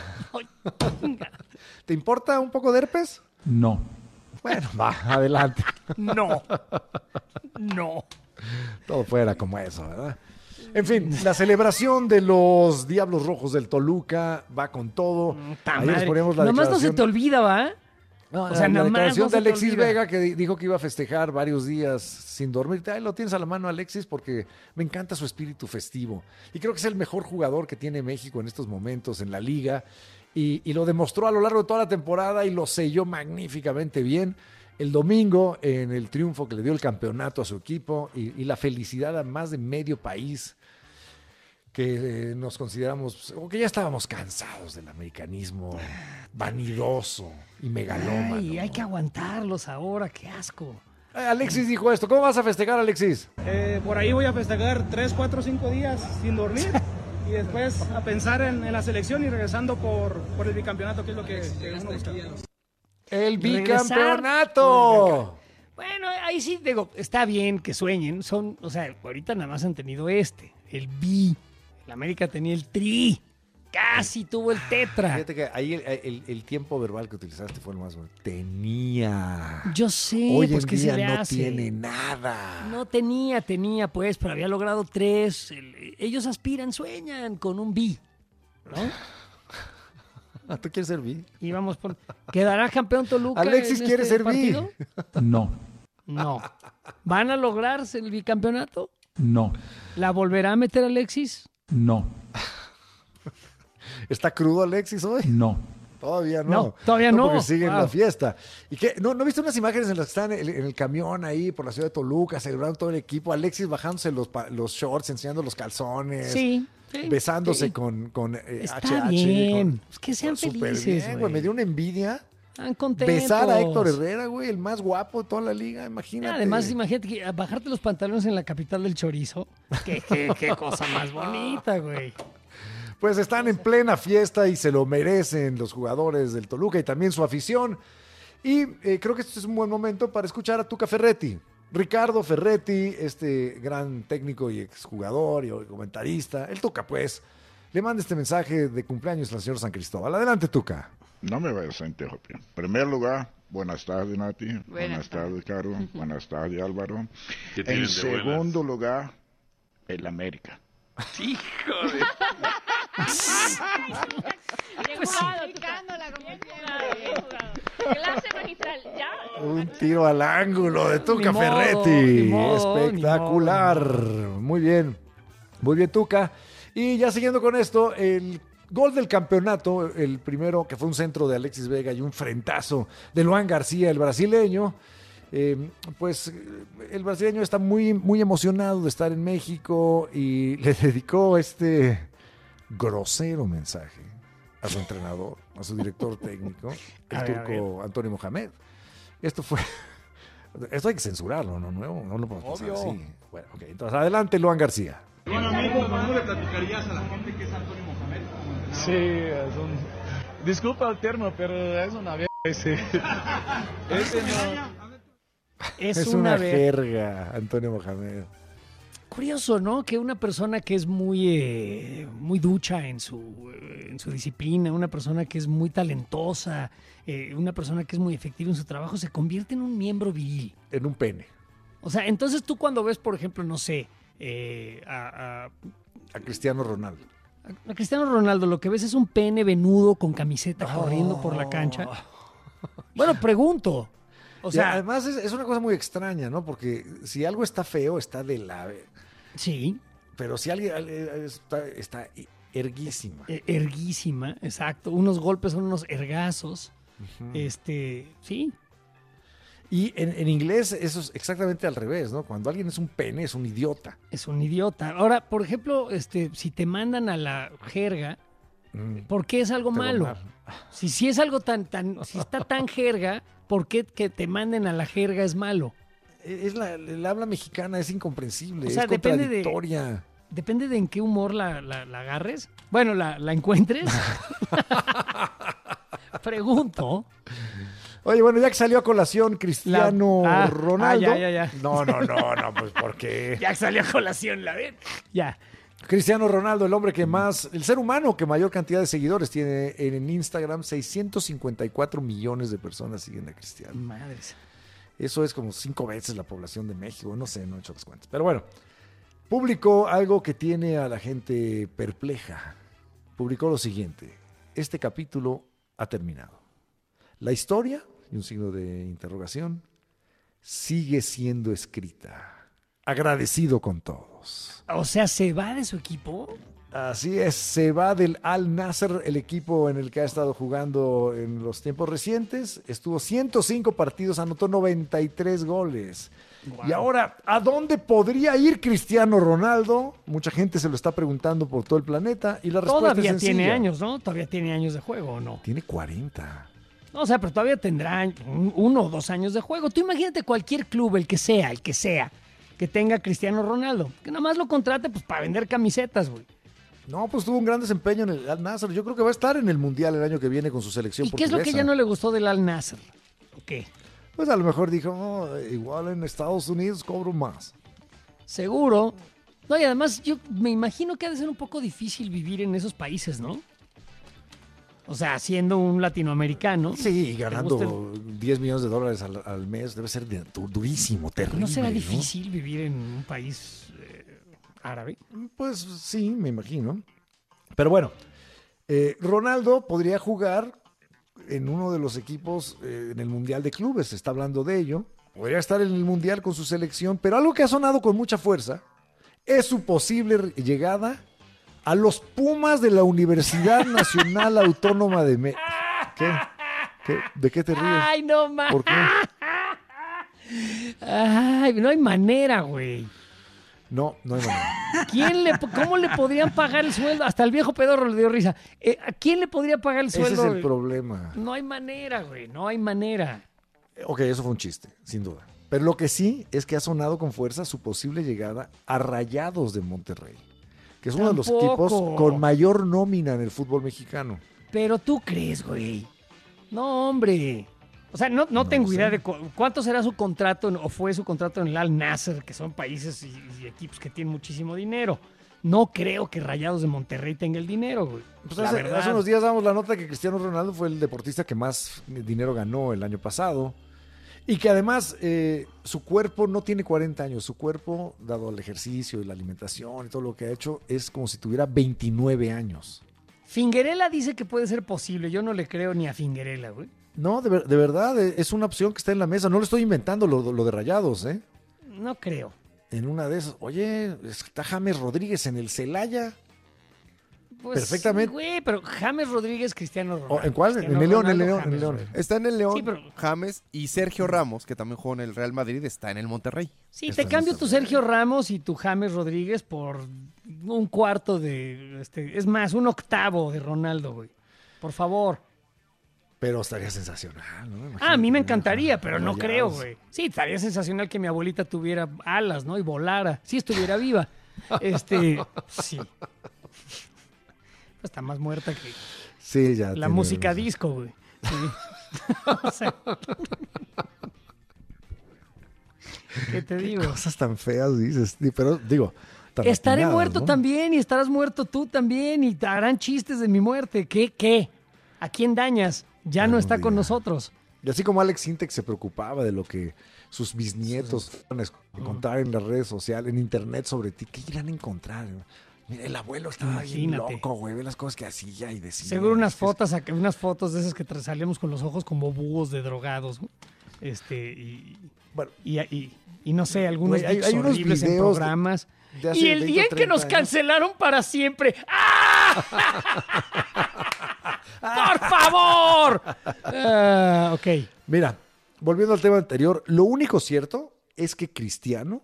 ¿Te importa un poco de herpes? no. Bueno, va, adelante. No. No. Todo fuera como eso, ¿verdad? En fin, la celebración de los Diablos Rojos del Toluca va con todo. Ayer les poníamos la Nomás no se declaración- te olvida, ¿va? No, O sea, la nada más declaración no de se te Alexis olvida. Vega, que di- dijo que iba a festejar varios días sin dormir. Ahí lo tienes a la mano, Alexis, porque me encanta su espíritu festivo. Y creo que es el mejor jugador que tiene México en estos momentos en la liga. Y, y lo demostró a lo largo de toda la temporada y lo selló magníficamente bien. El domingo, en el triunfo que le dio el campeonato a su equipo y, y la felicidad a más de medio país que eh, nos consideramos, o que ya estábamos cansados del americanismo vanidoso y megalómano. Ay, hay que aguantarlos ahora, qué asco. Eh, Alexis dijo esto. ¿Cómo vas a festejar, Alexis? Eh, por ahí voy a festejar tres, cuatro, cinco días sin dormir y después a pensar en, en la selección y regresando por, por el bicampeonato, que es lo que, que uno busca. El Regresar. bicampeonato. Bueno, ahí sí, digo, está bien que sueñen. Son, o sea, ahorita nada más han tenido este, el bi. El América tenía el tri. Casi tuvo el tetra. Fíjate que ahí el, el- el tiempo verbal que utilizaste fue lo más bueno. Tenía. Yo sé, Hoy pues en qué se día le no hace. tiene nada. No tenía, tenía, pues, pero había logrado tres. El- ellos aspiran, sueñan con un bi, ¿no? ¿Tú quieres ser bi? Y vamos por... ¿Quedará campeón Toluca? Alexis en quiere este ser bi. partido? No, No. ¿Van a lograrse el bicampeonato? no, ¿La volverá a meter Alexis? no, ¿Está crudo Alexis hoy? no. Todavía no. No, todavía no. Porque sigue en Wow. la fiesta. ¿Y qué? ¿No, ¿No viste unas imágenes en las que están en el, en el camión ahí por la ciudad de Toluca, celebrando todo el equipo? Alexis bajándose los, pa- los shorts, enseñando los calzones. Sí, sí, Besándose sí. con, con eh, Está H H. bien. con- Pues que sean Súper felices, bien, güey. güey. Me dio una envidia. Están contentos. Besar a Héctor Herrera, güey, el más guapo de toda la liga, imagínate. Además, imagínate que bajarte los pantalones en la capital del chorizo. Qué, qué, qué cosa más bonita, güey. Pues están en plena fiesta y se lo merecen los jugadores del Toluca y también su afición. Y eh, creo que este es un buen momento para escuchar a Tuca Ferretti. Ricardo Ferretti, este gran técnico y exjugador y comentarista. El Tuca, pues, le manda este mensaje de cumpleaños al señor San Cristóbal. Adelante, Tuca. No me vayas a interrumpir. En primer lugar, buenas tardes, Nati. Buenas, Buenas tardes, Caro. Buenas tardes, Álvaro. ¿Qué tienen En de buenas? segundo lugar, el América. Hijo de... Bien jugado, Tuca. Bien jugado, bien jugado. Clase magistral, ya. Un tiro al ángulo de Tuca Ni modo, Ferretti. ni modo, Espectacular. Muy bien. Muy bien, Tuca. Y ya siguiendo con esto, el gol del campeonato, el primero que fue un centro de Alexis Vega y un frentazo de Luan García, el brasileño. Eh, pues el brasileño está muy, muy emocionado de estar en México y le dedicó este grosero mensaje a su entrenador, a su director técnico, el A ver, a turco Antonio Mohamed. Esto fue... Esto hay que censurarlo, ¿no? No, no lo podemos pasar Obvio. así. Bueno, ok, entonces adelante, Luan García. Bueno, amigo, ¿cómo le platicarías a la gente que es Antonio Mohamed? Sí, es un... Disculpa el termo, pero es una verga ese. Ese no... Es, Es, una, una, ver- jerga, Antonio Mohamed. Curioso, ¿no? Que una persona que es muy, eh, muy ducha en su, eh, en su disciplina, una persona que es muy talentosa, eh, una persona que es muy efectiva en su trabajo, se convierte en un miembro viril. En un pene. O sea, entonces tú cuando ves, por ejemplo, no sé, eh, a, a- A Cristiano Ronaldo. a Cristiano Ronaldo, lo que ves es un pene venudo con camiseta corriendo por la cancha. Bueno, pregunto. O O sea, sea, además es, es una cosa muy extraña, ¿no? Porque si algo está feo, está de la... sí, Pero si alguien eh, está, está erguísima. eh, erguísima, exacto. Unos golpes son unos ergazos. Este, sí. Y en, en inglés eso es exactamente al revés, ¿no? Cuando alguien es un pene, es un idiota. Es un idiota. Ahora, por ejemplo, este, si te mandan a la jerga, Mm. ¿por qué es algo Te malo? mal. Si, si es algo tan, tan, si está tan jerga, ¿por qué que te manden a la jerga es malo? Es la, el habla mexicana, es incomprensible, O sea, es depende de- contradictoria. Depende de en qué humor la, la- la agarres. Bueno, la, la encuentres. Pregunto. Oye, bueno, ya que salió a colación Cristiano La- ah, Ronaldo. ah, ya, ya, ya. No, no, no, no, pues ¿por qué? Ya que salió a colación, la ven. Ya. Cristiano Ronaldo, el hombre que más, el ser humano que mayor cantidad de seguidores tiene en Instagram, seiscientos cincuenta y cuatro millones de personas siguen a Cristiano. Madres. Eso es como cinco veces la población de México, no sé, no he hecho las cuentas. Pero bueno, publicó algo que tiene a la gente perpleja. Publicó lo siguiente: este capítulo ha terminado. La historia, y un signo de interrogación, sigue siendo escrita. Agradecido con todos. O sea, ¿se va de su equipo? Así es, se va del Al Nassr, el equipo en el que ha estado jugando en los tiempos recientes. Estuvo ciento cinco partidos, anotó noventa y tres goles. Wow. Y ahora, ¿a dónde podría ir Cristiano Ronaldo? Mucha gente se lo está preguntando por todo el planeta y la respuesta Todavía es sencilla. tiene años, ¿no? Todavía tiene años de juego, ¿o no? Tiene cuarenta. No, o sea, pero todavía tendrá un- uno o dos años de juego. Tú imagínate cualquier club, el que sea, el que sea, que tenga a Cristiano Ronaldo, que nada más lo contrate pues para vender camisetas, güey. No, pues tuvo un gran desempeño en el Al Nassr. Yo creo que va a estar en el Mundial el año que viene con su selección ¿Y qué es portuguesa. lo que ya no le gustó del Al Nassr? ¿O qué? Pues a lo mejor dijo, "Oh, igual en Estados Unidos cobro más". Seguro. No, y además yo me imagino que ha de ser un poco difícil vivir en esos países, ¿no? O sea, siendo un latinoamericano. Sí, ¿te ganando gusta diez millones de dólares al, al mes debe ser de- du- durísimo, el- terrible. ¿No será difícil vivir en un país eh, árabe? Pues sí, me imagino. Pero bueno, eh, Ronaldo podría jugar en uno de los equipos eh, en el Mundial de Clubes, se está hablando de ello. Podría estar en el Mundial con su selección, pero algo que ha sonado con mucha fuerza es su posible re- llegada a los Pumas de la Universidad Nacional Autónoma de México. ¿Qué? ¿Qué? ¿De qué te ríes? Ay, no más. ¿Por qué? Ay, no hay manera, güey. No, no hay manera. ¿Quién le, ¿Cómo le podrían pagar el sueldo? Hasta el viejo pedorro le dio risa. Eh, ¿A quién le podría pagar el Ese sueldo? es el problema. No hay manera, güey. No hay manera. Ok, eso fue un chiste, sin duda. Pero lo que sí es que ha sonado con fuerza su posible llegada a Rayados de Monterrey, que es uno de los Tampoco. equipos con mayor nómina en el fútbol mexicano. Pero tú crees, güey. No, hombre. O sea, no, no, tengo idea de cu- cuánto será su contrato en- o fue su contrato en el Al Nassr, que son países y, y equipos que tienen muchísimo dinero. No creo que Rayados de Monterrey tenga el dinero, güey. Pues La hace, verdad. hace unos días damos la nota que Cristiano Ronaldo fue el deportista que más dinero ganó el año pasado y que además eh, su cuerpo no tiene cuarenta años. Su cuerpo, dado el ejercicio y la alimentación y todo lo que ha hecho, es como si tuviera veintinueve años. Finguerela dice que puede ser posible. Yo no le creo ni a Finguerela, güey. No, de, ver- de verdad, eh, es una opción que está en la mesa. No lo estoy inventando lo, lo de Rayados, ¿eh? No creo. En una de esas, oye, está James Rodríguez en el Celaya. Pues, Perfectamente. Güey, pero James Rodríguez, Cristiano Ronaldo. Oh, ¿en cuál? Cristiano En el León, en el Ronaldo, León, en James el León. Rodríguez. Está en el León, Sí, pero- James, y Sergio Ramos, que también jugó en el Real Madrid, está en el Monterrey. Sí, te cambio tu Sergio Ramos y tu James Rodríguez por un cuarto de, este, es más, un octavo de Ronaldo, güey. Por favor. Pero estaría sensacional, ¿no? Ah, a mí me encantaría, pero no Rayados. creo, güey. Sí, estaría sensacional que mi abuelita tuviera alas, ¿no? Y volara. Si estuviera viva. Este, sí. Está más muerta que Sí, ya. la tiene música razón. disco, güey. Sí. O sea, ¿qué te Qué digo? cosas tan feas dices. Di- Pero digo, tan Estaré atinadas, muerto ¿no? también y estarás muerto tú también y te harán chistes de mi muerte. ¿Qué? ¿Qué? ¿A quién dañas? Ya no está con nosotros. Y así como Alex Sintek se preocupaba de lo que sus bisnietos van a encontrar en las redes sociales, en internet sobre ti, ¿qué irán a encontrar? Mira, el abuelo estaba bien Imagínate. loco, güey, ve las cosas que hacía y decía. Seguro unas fotos, ac- unas fotos de esas que tra- salíamos con los ojos como búhos de drogados. ¿No? Este, y, y, y- y no sé, algunos Güey, hay- bits hay unos horribles en videos de- programas. de hace Y el veinte día o en que nos treinta años. cancelaron para siempre. ¡Ah! ¡Por favor! Ah, ok. Mira, volviendo al tema anterior, lo único cierto es que Cristiano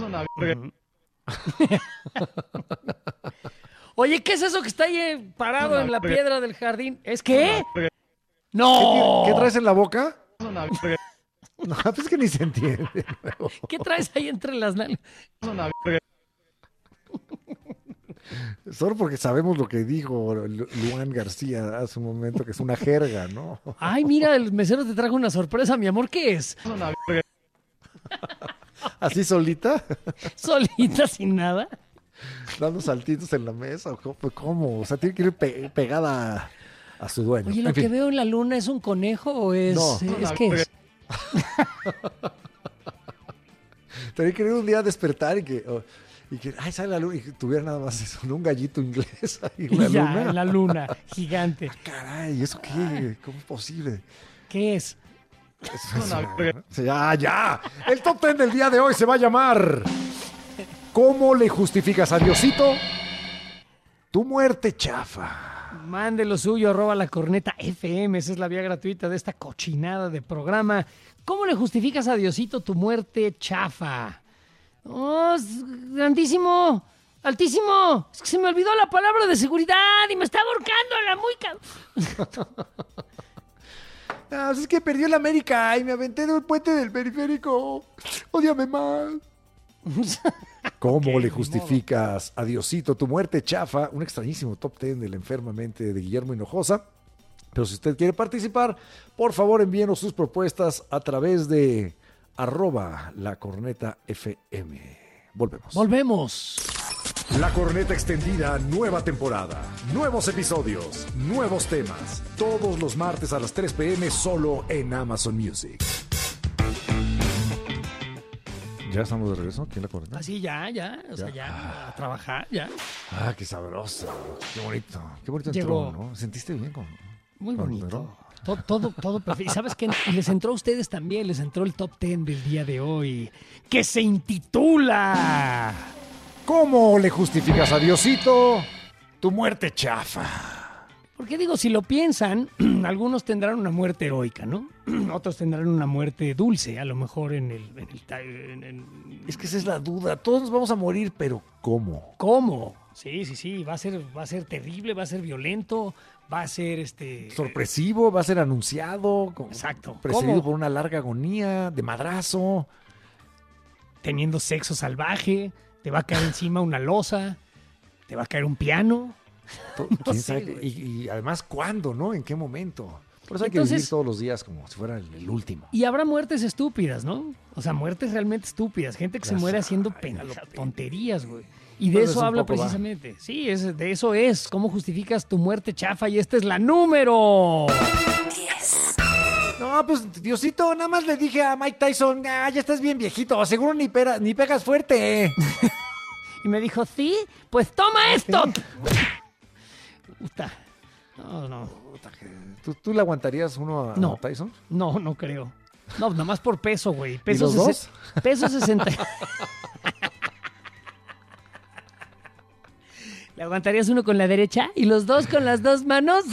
Oye, ¿qué es eso que está ahí eh, parado en la piedra del jardín? ¿Es qué? ¿Qué, ¡No! ¿Qué traes en la boca? No, pues que ni se entiende. ¿Qué traes ahí entre las nalgas? Solo porque sabemos lo que dijo Lu- Luan García hace un momento, que es una jerga, ¿no? Ay, mira, el mesero te trajo una sorpresa, mi amor. ¿Qué es? ¿Así solita? ¿Solita, sin nada? Dando saltitos en la mesa. ¿o ¿Cómo? ¿Cómo? O sea, tiene que ir pe- pegada a su dueño. Oye, ¿lo En que fin. veo en la luna es un conejo o es, No. es qué es? Tenía que ir un día a despertar y que, oh, y que ay, sale la luna, y que tuviera nada más eso, ¿no? Un gallito inglés ahí en la Y ya, luna. en la luna, gigante. Caray, ¿eso qué? ¿Cómo es posible? ¿Qué es? Eso es una- Ya, ya. El top ten del día de hoy se va a llamar ¿Cómo le justificas a Diosito tu muerte chafa? Mande lo suyo, arroba la corneta F M. Esa es la vía gratuita de esta cochinada de programa. ¿Cómo le justificas a Diosito tu muerte chafa? ¡Oh, es grandísimo! ¡Altísimo! Es que se me olvidó la palabra de seguridad y me está ahorcando la muy... ca- Ah, es que perdió el América y me aventé del puente del periférico. Ódiame más. ¿Cómo le justificas a Diosito tu muerte chafa? Un extrañísimo top ten del enfermamente de Guillermo Hinojosa. Pero si usted quiere participar, por favor envíenos sus propuestas a través de arroba la corneta F M. Volvemos. Volvemos. La Corneta Extendida, nueva temporada, nuevos episodios, nuevos temas, todos los martes a las tres p.m. solo en Amazon Music. ¿Ya estamos de regreso aquí en la corneta? Así ya, ya. O sea, Ya. ya, a trabajar, ya. Ah, qué sabroso. Qué bonito. Qué bonito Llegó. entró, ¿no? ¿Sentiste bien con Muy con- bonito. ¿no? Todo, todo, todo perfecto. ¿Y sabes qué? Y les entró a ustedes también, les entró el top ten del día de hoy, que se intitula... ¿Cómo le justificas a Diosito tu muerte chafa? Porque digo, si lo piensan, algunos tendrán una muerte heroica, ¿no? Otros tendrán una muerte dulce, a lo mejor en el... En el, ta- en el- Es que esa es la duda. Todos nos vamos a morir, pero ¿cómo? ¿Cómo? Sí, sí, sí, va a ser, va a ser terrible, va a ser violento, va a ser este... Sorpresivo, va a ser anunciado. con- Exacto. Precedido ¿Cómo? por una larga agonía, de madrazo. Teniendo sexo salvaje, te va a caer encima una losa, te va a caer un piano. To- No ¿quién sé, sabe? güey. y, y además, ¿cuándo, no? ¿En qué momento? Por eso hay que Entonces- vivir todos los días como si fuera el, el último. Y habrá muertes estúpidas, ¿no? O sea, muertes realmente estúpidas. Gente que se Las muere hay, haciendo a pen- lo tonterías, güey. Y de Pues eso es un habla poco, va. precisamente. Sí, es, de eso es. ¿Cómo justificas tu muerte chafa? Y esta es la número... No, pues Diosito, nada más le dije a Mike Tyson, ah, ya estás bien viejito, seguro ni, pera- ni pegas fuerte. Y me dijo, ¿sí? Pues toma esto. Puta. No, no. ¿Tú, tú le aguantarías uno a, No. a Tyson? No, no creo. No, nada más por peso, güey. ¿Y Peso los sese- dos? Peso sesenta. ¿Le aguantarías uno con la derecha y los dos con las dos manos?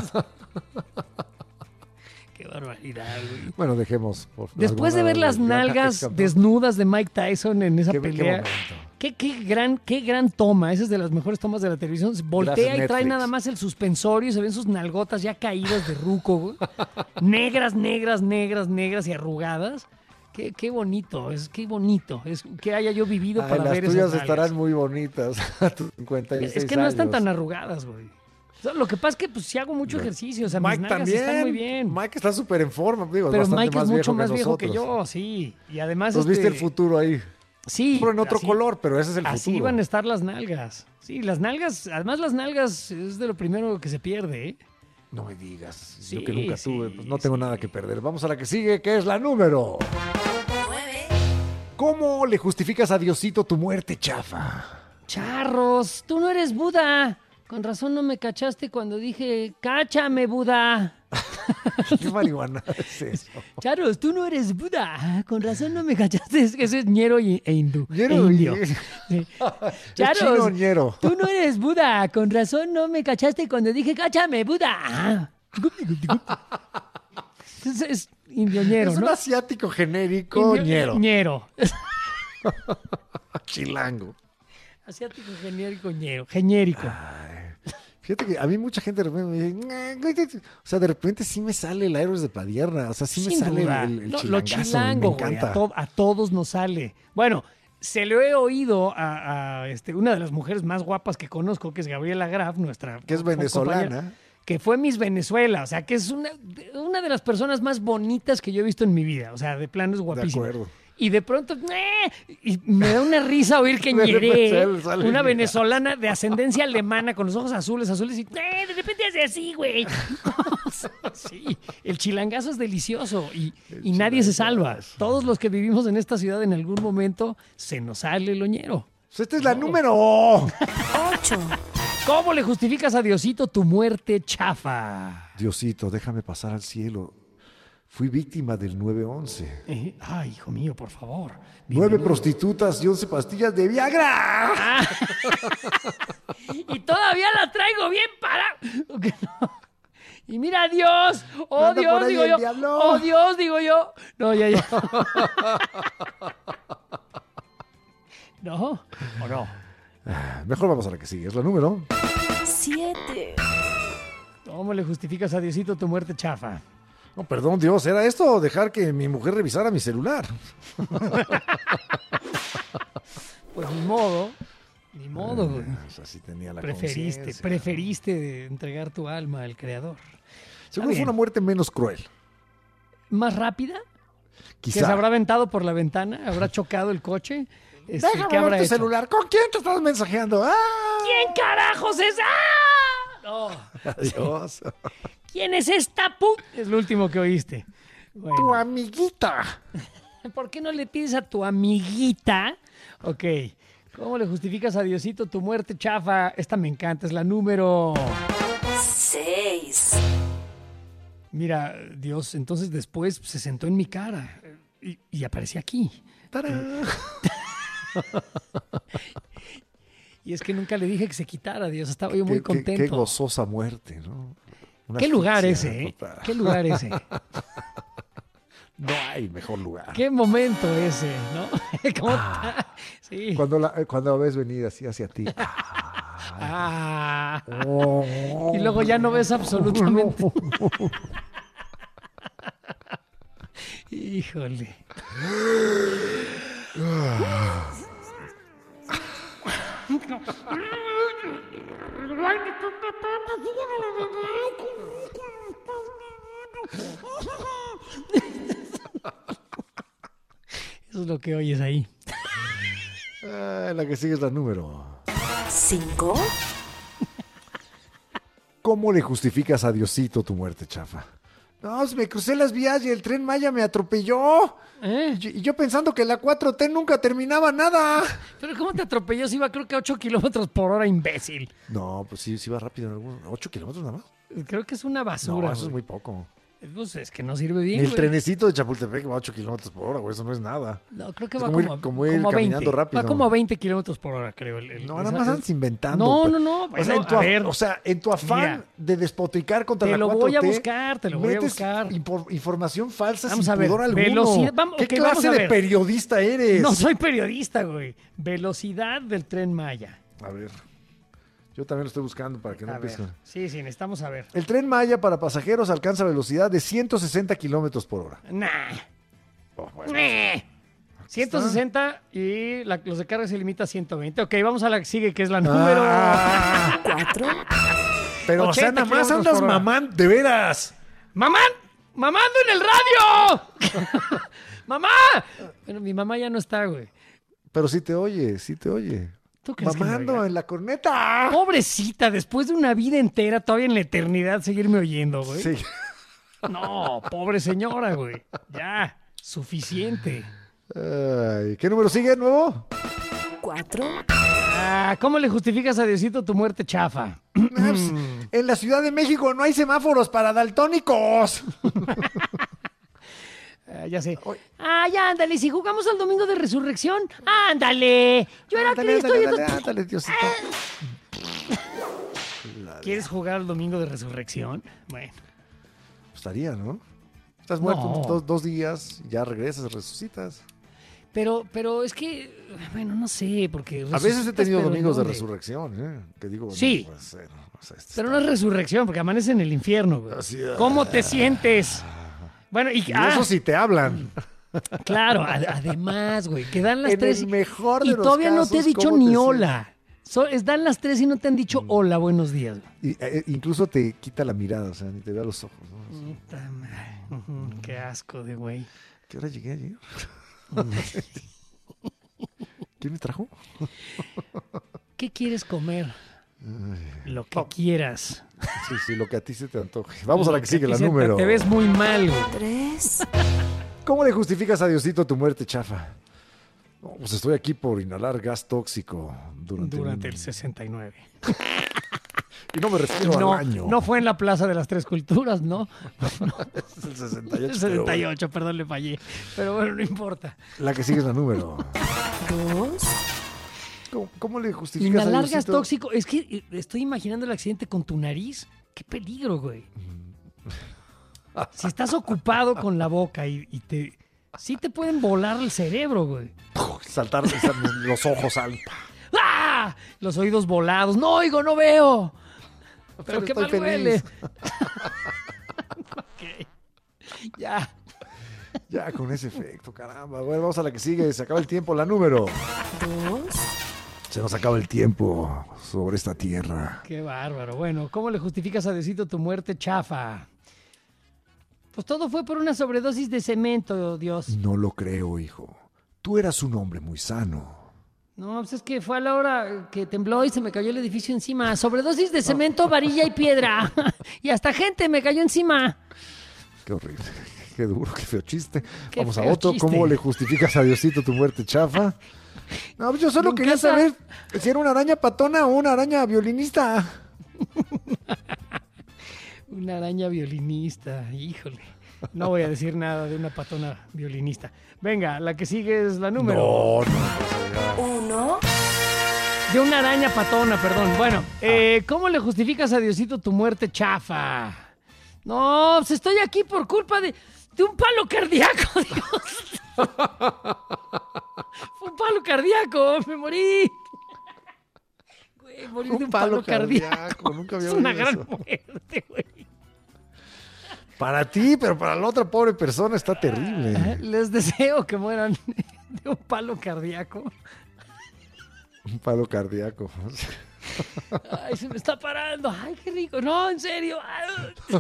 Qué barbaridad, güey. Bueno, dejemos. Por Después de alguna ver las gran nalgas campeón. desnudas de Mike Tyson en esa Qué- qué pelea. momento. Qué, qué gran, qué gran toma. Esa es de las mejores tomas de la televisión. Voltea Gracias, y trae Netflix. nada más el suspensorio y se ven sus nalgotas ya caídas de ruco, güey. Negras, negras, negras, negras y arrugadas. Qué, qué bonito, es qué bonito. Es que haya yo vivido Ay, para las ver tuyas esas nalgas. estarán muy bonitas a tus cincuenta y seis Es que no están años. tan arrugadas, güey. O sea, lo que pasa es que pues sí hago mucho ejercicio, o sea, mis Mike nalgas también. están muy bien. Mike está súper en forma, digo, Pero bastante Mike más es mucho viejo más viejo que nosotros. yo, sí. Y además Pues viste este, el futuro ahí. Sí. Pero en otro así- color, pero ese es el Así futuro. van a estar las nalgas. Sí, las nalgas, además las nalgas es de lo primero que se pierde, ¿eh? No me digas. Sí, yo que nunca sí, tuve, pues no tengo nada que perder. Vamos a la que sigue, que es la número. ¿Cómo le justificas a Diosito tu muerte chafa? Charros, tú no eres Buda. Con razón no me cachaste cuando dije, cáchame, Buda. ¿Qué marihuana es eso? Charros, tú no eres Buda. Con razón no me cachaste. Es que eso es ñero y- e hindú. Ñero e y- indio. Sí. ¿Es chino o ñero? tú no eres Buda. Con razón no me cachaste cuando dije, cáchame, Buda. Es, es indio ñero, Es un ¿no? asiático genérico Indio- ñero. ñero. Chilango. Asiático genérico ñero. Genérico. Fíjate que a mí mucha gente de repente me dice, "Nah, güey, te-". o sea, de repente sí me sale el Héroes de Padierna, o sea, sí me Sin sale duda. el, el Lo- lo chilangazo, chilango, me güey, encanta. a, to- a todos nos sale. Bueno, se lo he oído a, a este, una de las mujeres más guapas que conozco, que es Gabriela Graf, nuestra que es venezolana, que fue Miss Venezuela, o sea, que es una, una de las personas más bonitas que yo he visto en mi vida, o sea, de plano es guapísima. De acuerdo. Y de pronto, ¡eh! Y me da una risa oír que Ñeré, una venezolana de ascendencia alemana con los ojos azules, azules, y ¡eh! De repente hace así, güey. Sí, el chilangazo es delicioso y, y nadie se salva. Todos los que vivimos en esta ciudad en algún momento se nos sale el oñero. Pues esta es la no. número ocho. ¿Cómo le justificas a Diosito tu muerte chafa? Diosito, déjame pasar al cielo. Fui víctima del nueve once. Eh, ay, hijo mío, por favor. Nueve Bienvenido. prostitutas y once pastillas de Viagra. Ah. Y todavía la traigo bien para... Okay, no. Y mira, Dios. Oh, Anda Dios, digo yo. Diablo. Oh, Dios, digo yo. No, ya, ya. ¿No? ¿O no? Mejor vamos a la que sigue. Es la número siete. ¿Cómo le justificas a Diosito tu muerte chafa? No, perdón, Dios, ¿era esto dejar que mi mujer revisara mi celular? Pues ni modo, ni modo, güey. Eh, o sea, sí tenía la preferiste, conciencia. preferiste entregar tu alma al Creador. Seguro fue una muerte menos cruel. ¿Más rápida? Quizá. ¿Que se habrá aventado por la ventana? ¿Habrá chocado el coche? Este, Déjame ¿qué habrá ver tu hecho? celular. ¿Con quién te estás mensajeando? ¡Ah! ¿Quién carajos es? ¡Ah! No. Adiós. ¿Quién es esta pu...? Es lo último que oíste. Bueno. Tu amiguita. ¿Por qué no le pides a tu amiguita? Ok. ¿Cómo le justificas a Diosito tu muerte chafa? Esta me encanta, es la número... seis. Mira, Dios, entonces después se sentó en mi cara y, y aparecí aquí. ¡Tarán! Y es que nunca le dije que se quitara, Dios. Estaba yo muy qué, contento. Qué, qué gozosa muerte, ¿no? Una ¿Qué lugar asfixia ese, eh? total. ¿Qué lugar ese? No hay mejor lugar. ¿Qué momento ese, no? ¿Cómo ah, sí. Cuando la, cuando la ves venir así hacia ti. Ah. Oh. Y luego ya no ves absolutamente. Híjole. Eso es lo que oyes ahí. Ah, la que sigue es la número cinco. ¿Cómo le justificas a Diosito tu muerte chafa? No, me crucé las vías y el Tren Maya me atropelló. ¿Eh? Y yo pensando que la cuatro T nunca terminaba nada. Pero ¿cómo te atropelló si iba creo que a ocho kilómetros por hora, imbécil? No, pues sí, sí va rápido en algunos. ¿ocho kilómetros nada más? Creo que es una basura. No, eso güey. es muy poco. Pues es que no sirve bien, El güey. trenecito de Chapultepec va a ocho kilómetros por hora, güey. Eso no es nada. No, creo que es va como, como, ir, como ir como caminando veinte. rápido. Va como a veinte kilómetros por hora, creo. El, el, no, esa, nada más andas inventando. No, pero, no, no. O sea, Bueno, en tu, a af- ver, o sea, en tu afán mira, de despotricar contra te la lo cuatro T, voy a buscar, te lo voy a metes buscar. impor- información falsa Vamos sin a ver, pudor alguno. velocidad- vamos- ¿Qué ok, clase vamos a de ver. periodista eres? No soy periodista, güey. Velocidad del Tren Maya. A ver. Yo también lo estoy buscando para que no A ver. empiece. Sí, sí, necesitamos saber. El Tren Maya para pasajeros alcanza velocidad de ciento sesenta kilómetros por hora. Nah. Oh, bueno. Nah. ciento sesenta y la- los de carga se limita a ciento veinte. Ok, vamos a la que sigue, que es la número Ah. cuatro. Pero, o sea, nada más andas mamán, de veras. ¡Mamán! ¡Mamando en el radio! ¡Mamá! Bueno, mi mamá ya no está, güey. Pero sí te oye, sí te oye. ¿Tú crees que me Mamando oiga? en la corneta. Pobrecita, después de una vida entera, todavía en la eternidad, seguirme oyendo, güey. Sí. No, pobre señora, güey. Ya, suficiente. Ay, ¿qué número sigue de nuevo? Cuatro. Ah, ¿cómo le justificas a Diosito tu muerte chafa? En la Ciudad de México no hay semáforos para daltónicos. Ah, ya sé. Ay, ándale, si jugamos al domingo de resurrección, ándale. Yo era Ándale, Cristo. ándale, y ándale, tú- ándale, Diosito. ¿Quieres jugar al domingo de resurrección? Bueno. Estaría, ¿no? Estás muerto No. unos dos, dos días, ya regresas, resucitas. Pero, pero es que, bueno, no sé, porque... A veces he resucitas, tenido pero domingos de ¿dónde? resurrección, ¿eh? Que digo, Sí. no puede ser, no sé, este Pero no es resurrección, porque amanece en el infierno, güey. Así, ah. ¿Cómo te sientes? Bueno, y, Y ah, eso sí te hablan. Claro, ad- además, güey, que dan las En tres. el mejor de y los todavía no casos, te he dicho ¿cómo ni te hola. So- es- dan las tres y no te han dicho hola, buenos días. Y, eh, incluso te quita la mirada, o sea, ni te ve a los ojos. ¿no? Puta madre. Ujú, qué asco de güey. ¿Qué hora llegué ayer? ¿Quién me trajo? ¿Qué quieres comer? Lo que quieras. Sí, sí, lo que a ti se te antoje. Vamos a la Lo que a sigue, ti la se te- número. Te ves muy mal, güey. Tres. ¿Cómo le justificas a Diosito tu muerte, chafa? No, pues estoy aquí por inhalar gas tóxico durante, Durante un- el sesenta y nueve. Y no me refiero No, al año. no fue en la Plaza de las Tres Culturas, ¿no? Es el sesenta y ocho. El sesenta y ocho, perdón, le fallé. Pero bueno, no importa. La que sigue es la número. Dos. ¿Cómo, cómo le justificas a Inhalar gas Diosito? tóxico. Es que eh, estoy imaginando el accidente con tu nariz. Qué peligro, güey. Si estás ocupado con la boca y, y te... Sí te pueden volar el cerebro, güey. Saltar los ojos al... ¡Ah! Los oídos volados. No oigo, no veo. Pero, Pero qué estoy mal feliz. huele. Ok. Ya. Ya, con ese efecto, caramba. Bueno, vamos a la que sigue. Se acaba el tiempo. La número. Dos. Se nos acaba el tiempo sobre esta tierra. Qué bárbaro. Bueno, ¿cómo le justificas a Diosito tu muerte chafa? Pues todo fue por una sobredosis de cemento, Dios. No lo creo, hijo. Tú eras un hombre muy sano. No, pues es que fue a la hora que tembló y se me cayó el edificio encima. Sobredosis de cemento, varilla y piedra. Y hasta gente me cayó encima. Qué horrible. Qué duro, qué feo chiste. Qué Vamos a feo otro. chiste. ¿Cómo le justificas a Diosito tu muerte chafa? No, pues yo solo Nunca quería sa- saber si era una araña patona o una araña violinista. Una araña violinista, híjole. No voy a decir nada de una patona violinista. Venga, la que sigue es la número. No, no. Uno. De una araña patona, perdón. Bueno, eh, ¿cómo le justificas a Diosito tu muerte chafa? No, pues estoy aquí por culpa de, de un palo cardíaco, Dios. Fue un palo cardíaco, me morí. Güey, morí de un palo, cardíaco. Nunca había Es una oído gran eso. muerte, güey. Para ti, pero para la otra pobre persona está terrible. Les deseo que mueran de un palo cardíaco. Un palo cardíaco. Ay, se me está parando. Ay, qué rico. No, en serio. Ay.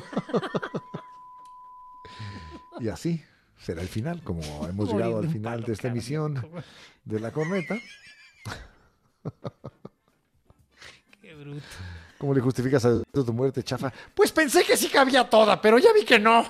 Y así será el final, como hemos Morir llegado de al un final palo de esta emisión cardíaco. de La Corneta. Qué bruto. ¿Cómo le justificas a tu muerte, chafa? Pues pensé que sí cabía toda, pero ya vi que no.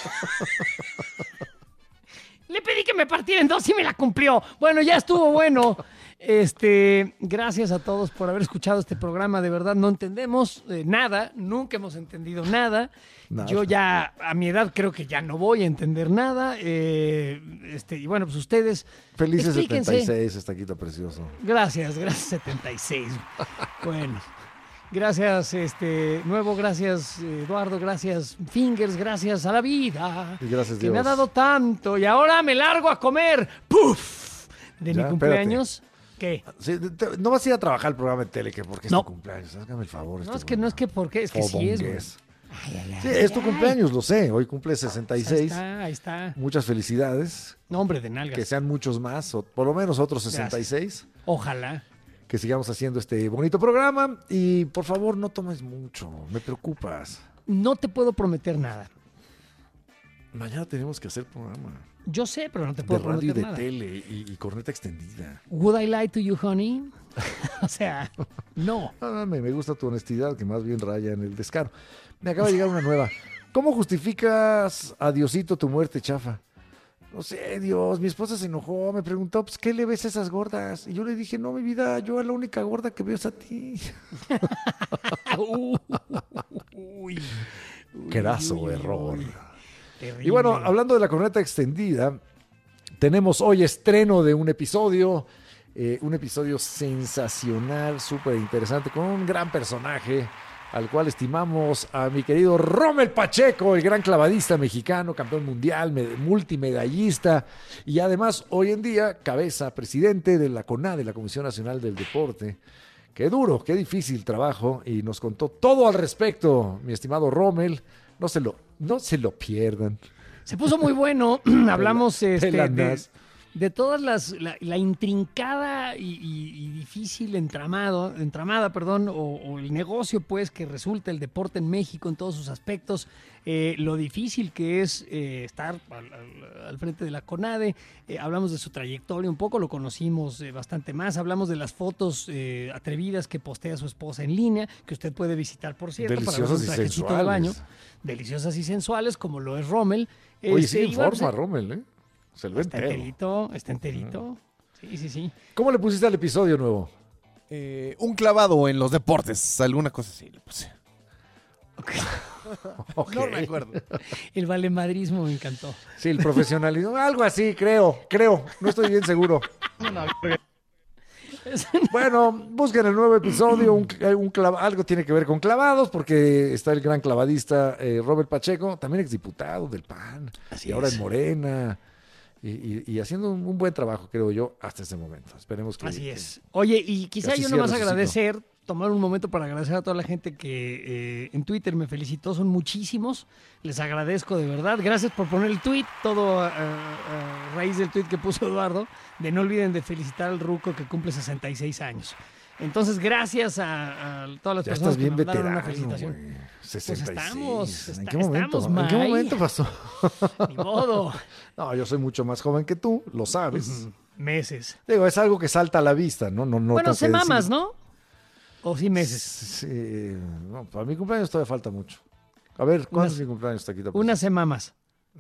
Le pedí que me partiera en dos y me la cumplió. Bueno, ya estuvo bueno. Este, gracias a todos por haber escuchado este programa. De verdad, no entendemos eh, nada. Nunca hemos entendido nada. Nada. Yo ya, a mi edad, creo que ya no voy a entender nada. Eh, este, y bueno, pues ustedes. Felices explíquense. setenta y seis, estaquito precioso. Gracias, gracias setenta y seis. Bueno, gracias este Nuevo, gracias Eduardo, gracias Fingers, gracias a la vida. Y gracias, que me ha Dios. dado tanto y ahora me largo a comer. ¡Puf! De Ya, mi cumpleaños. ¿Qué? Sí, te- no vas a ir a trabajar al programa de tele que porque es No. tu cumpleaños. Hágame el favor. No, este es que no es que porque, es que sí es, güey. fodongués. Sí, es tu cumpleaños, lo sé. Hoy cumple sesenta y Ahí seis. está, ahí está. Muchas felicidades. No, hombre, de nalgas. Que sean muchos más, o por lo menos otros sesenta y seis. Ojalá. Que sigamos haciendo este bonito programa. Y por favor, no tomes mucho. Me preocupas. No te puedo prometer nada. Mañana tenemos que hacer programa. Yo sé, pero no te De puedo radio y prometer de nada. tele y, y corneta extendida. Would I lie to you, honey? O sea, no. No, no, me, me gusta tu honestidad, que más bien raya en el descaro. Me acaba de llegar una nueva. ¿Cómo justificas a Diosito tu muerte, chafa? No sé, Dios, mi esposa se enojó, me preguntó, pues, ¿qué le ves a esas gordas? Y yo le dije, no, mi vida, yo a la única gorda que veo es a ti. Uy, uy, Graso uy, uy, error. uy. Terrible. Y bueno, hablando de la corneta extendida, tenemos hoy estreno de un episodio, eh, un episodio sensacional, súper interesante, con un gran personaje, al cual estimamos a mi querido Rommel Pacheco, el gran clavadista mexicano, campeón mundial, med- multimedallista, y además hoy en día cabeza, presidente de la CONADE, de la Comisión Nacional del Deporte. Qué duro, qué difícil trabajo, y nos contó todo al respecto, mi estimado Rommel. No se lo, no se lo pierdan. Se puso muy bueno. Hablamos este, de, de todas las, la, la intrincada y, y, y difícil entramado, entramada, perdón, o, o el negocio, pues, que resulta el deporte en México en todos sus aspectos. Eh, lo difícil que es eh, estar al, al, al frente de la CONADE. Eh, hablamos de su trayectoria un poco, lo conocimos eh, bastante más. Hablamos de las fotos eh, atrevidas que postea su esposa en línea, que usted puede visitar, por cierto, deliciosas para ver un trajecito y de baño. sensuales. Deliciosas y sensuales, como lo es Rommel. Oye, Este, sí, en y bueno, forma, se- Rommel, ¿eh? Se le ve Está entero. enterito, está enterito. Sí, sí, sí. ¿Cómo le pusiste al episodio nuevo? Eh, un clavado en los deportes, alguna cosa así le puse. Ok. No recuerdo. El valemadrismo me encantó. Sí, el profesionalismo. Algo así, creo, creo. No estoy bien seguro. Bueno, busquen el nuevo episodio. Un, un clava- algo tiene que ver con clavados, porque está el gran clavadista eh, Robert Pacheco, también exdiputado del P A N, Así y ahora es. en Morena, y, y- y haciendo un, un buen trabajo, creo yo, hasta este momento. Esperemos que. Así es. Oye, y quizá así yo nomás cierre su agradecer, tomar un momento para agradecer a toda la gente que eh, en Twitter me felicitó, son muchísimos. Les agradezco de verdad. Gracias por poner el tweet, todo a, a- a raíz del tweet que puso Eduardo, de no olviden de felicitar al ruco que cumple sesenta y seis años. Entonces, gracias a, a todas las Ya personas estás bien que mandaron una veterano, felicitación. güey. Pues sesenta y seis. estamos, ¿En está- qué momento? estamos, ¿En qué May. momento pasó? Ni modo. No, yo soy mucho más joven que tú, lo sabes. Meses. Digo, es algo que salta a la vista, ¿no? no, no Bueno, tengo que semanas, decir- ¿no? O sí meses. Sí, no, para mi cumpleaños todavía falta mucho. A ver, ¿cuándo Unas- es mi cumpleaños, Taquito? Unas semanas.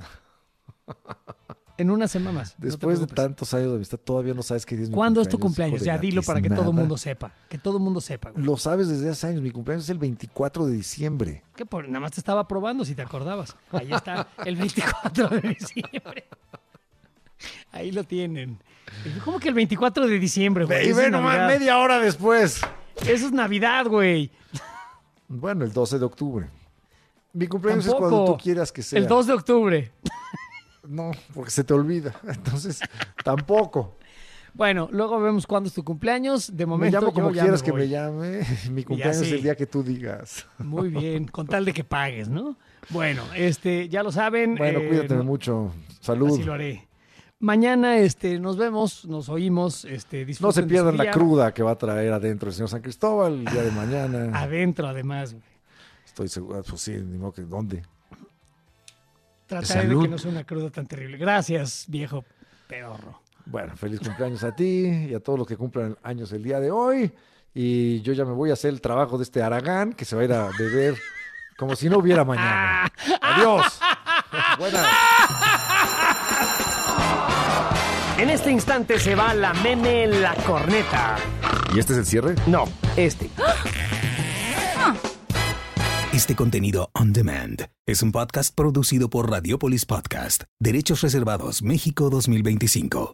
En unas semanas. no te Después de preocupes. tantos años de amistad, todavía no sabes qué día es mi ¿Cuándo es tu cumpleaños, cumpleaños? hijo Ya de la dilo para que todo el tiznada. mundo sepa. Que todo el mundo sepa, güey. Lo sabes desde hace años. Mi cumpleaños es el veinticuatro de diciembre. Que por- nada más te estaba probando si te acordabas. Ahí está, el veinticuatro de diciembre. Ahí lo tienen. ¿Cómo que el veinticuatro de diciembre, güey? Y Eso es ve nomás, Navidad. media hora después. Eso es Navidad, güey. Bueno, el doce de octubre. Mi cumpleaños Tampoco. es cuando tú quieras que sea. El dos de octubre. No, porque se te olvida. Entonces, tampoco. Bueno, luego vemos cuándo es tu cumpleaños. De Me momento llamo como yo ya quieras me que voy. me llame. Mi cumpleaños es sí. el día que tú digas. Muy bien, con tal de que pagues, ¿no? Bueno, este, ya lo saben. Bueno, eh, cuídate no- mucho. Salud. Así lo haré. Mañana este, nos vemos, nos oímos. Este, No disfruten se de pierdan su la día. cruda que va a traer adentro el señor San Cristóbal el día de mañana. Adentro, además. güey. Estoy seguro, pues sí, ni modo que ¿dónde? Trataré de salud. que no sea una cruda tan terrible. Gracias, viejo pedorro. Bueno, feliz cumpleaños a ti y a todos los que cumplan años el día de hoy. Y yo ya me voy a hacer el trabajo de este Aragán, que se va a ir a beber como si no hubiera mañana. Adiós. Buenas. En este instante se va la meme la corneta. ¿Y este es el cierre? No, este. Este contenido on demand es un podcast producido por Radiopolis Podcast, Derechos Reservados México dos mil veinticinco.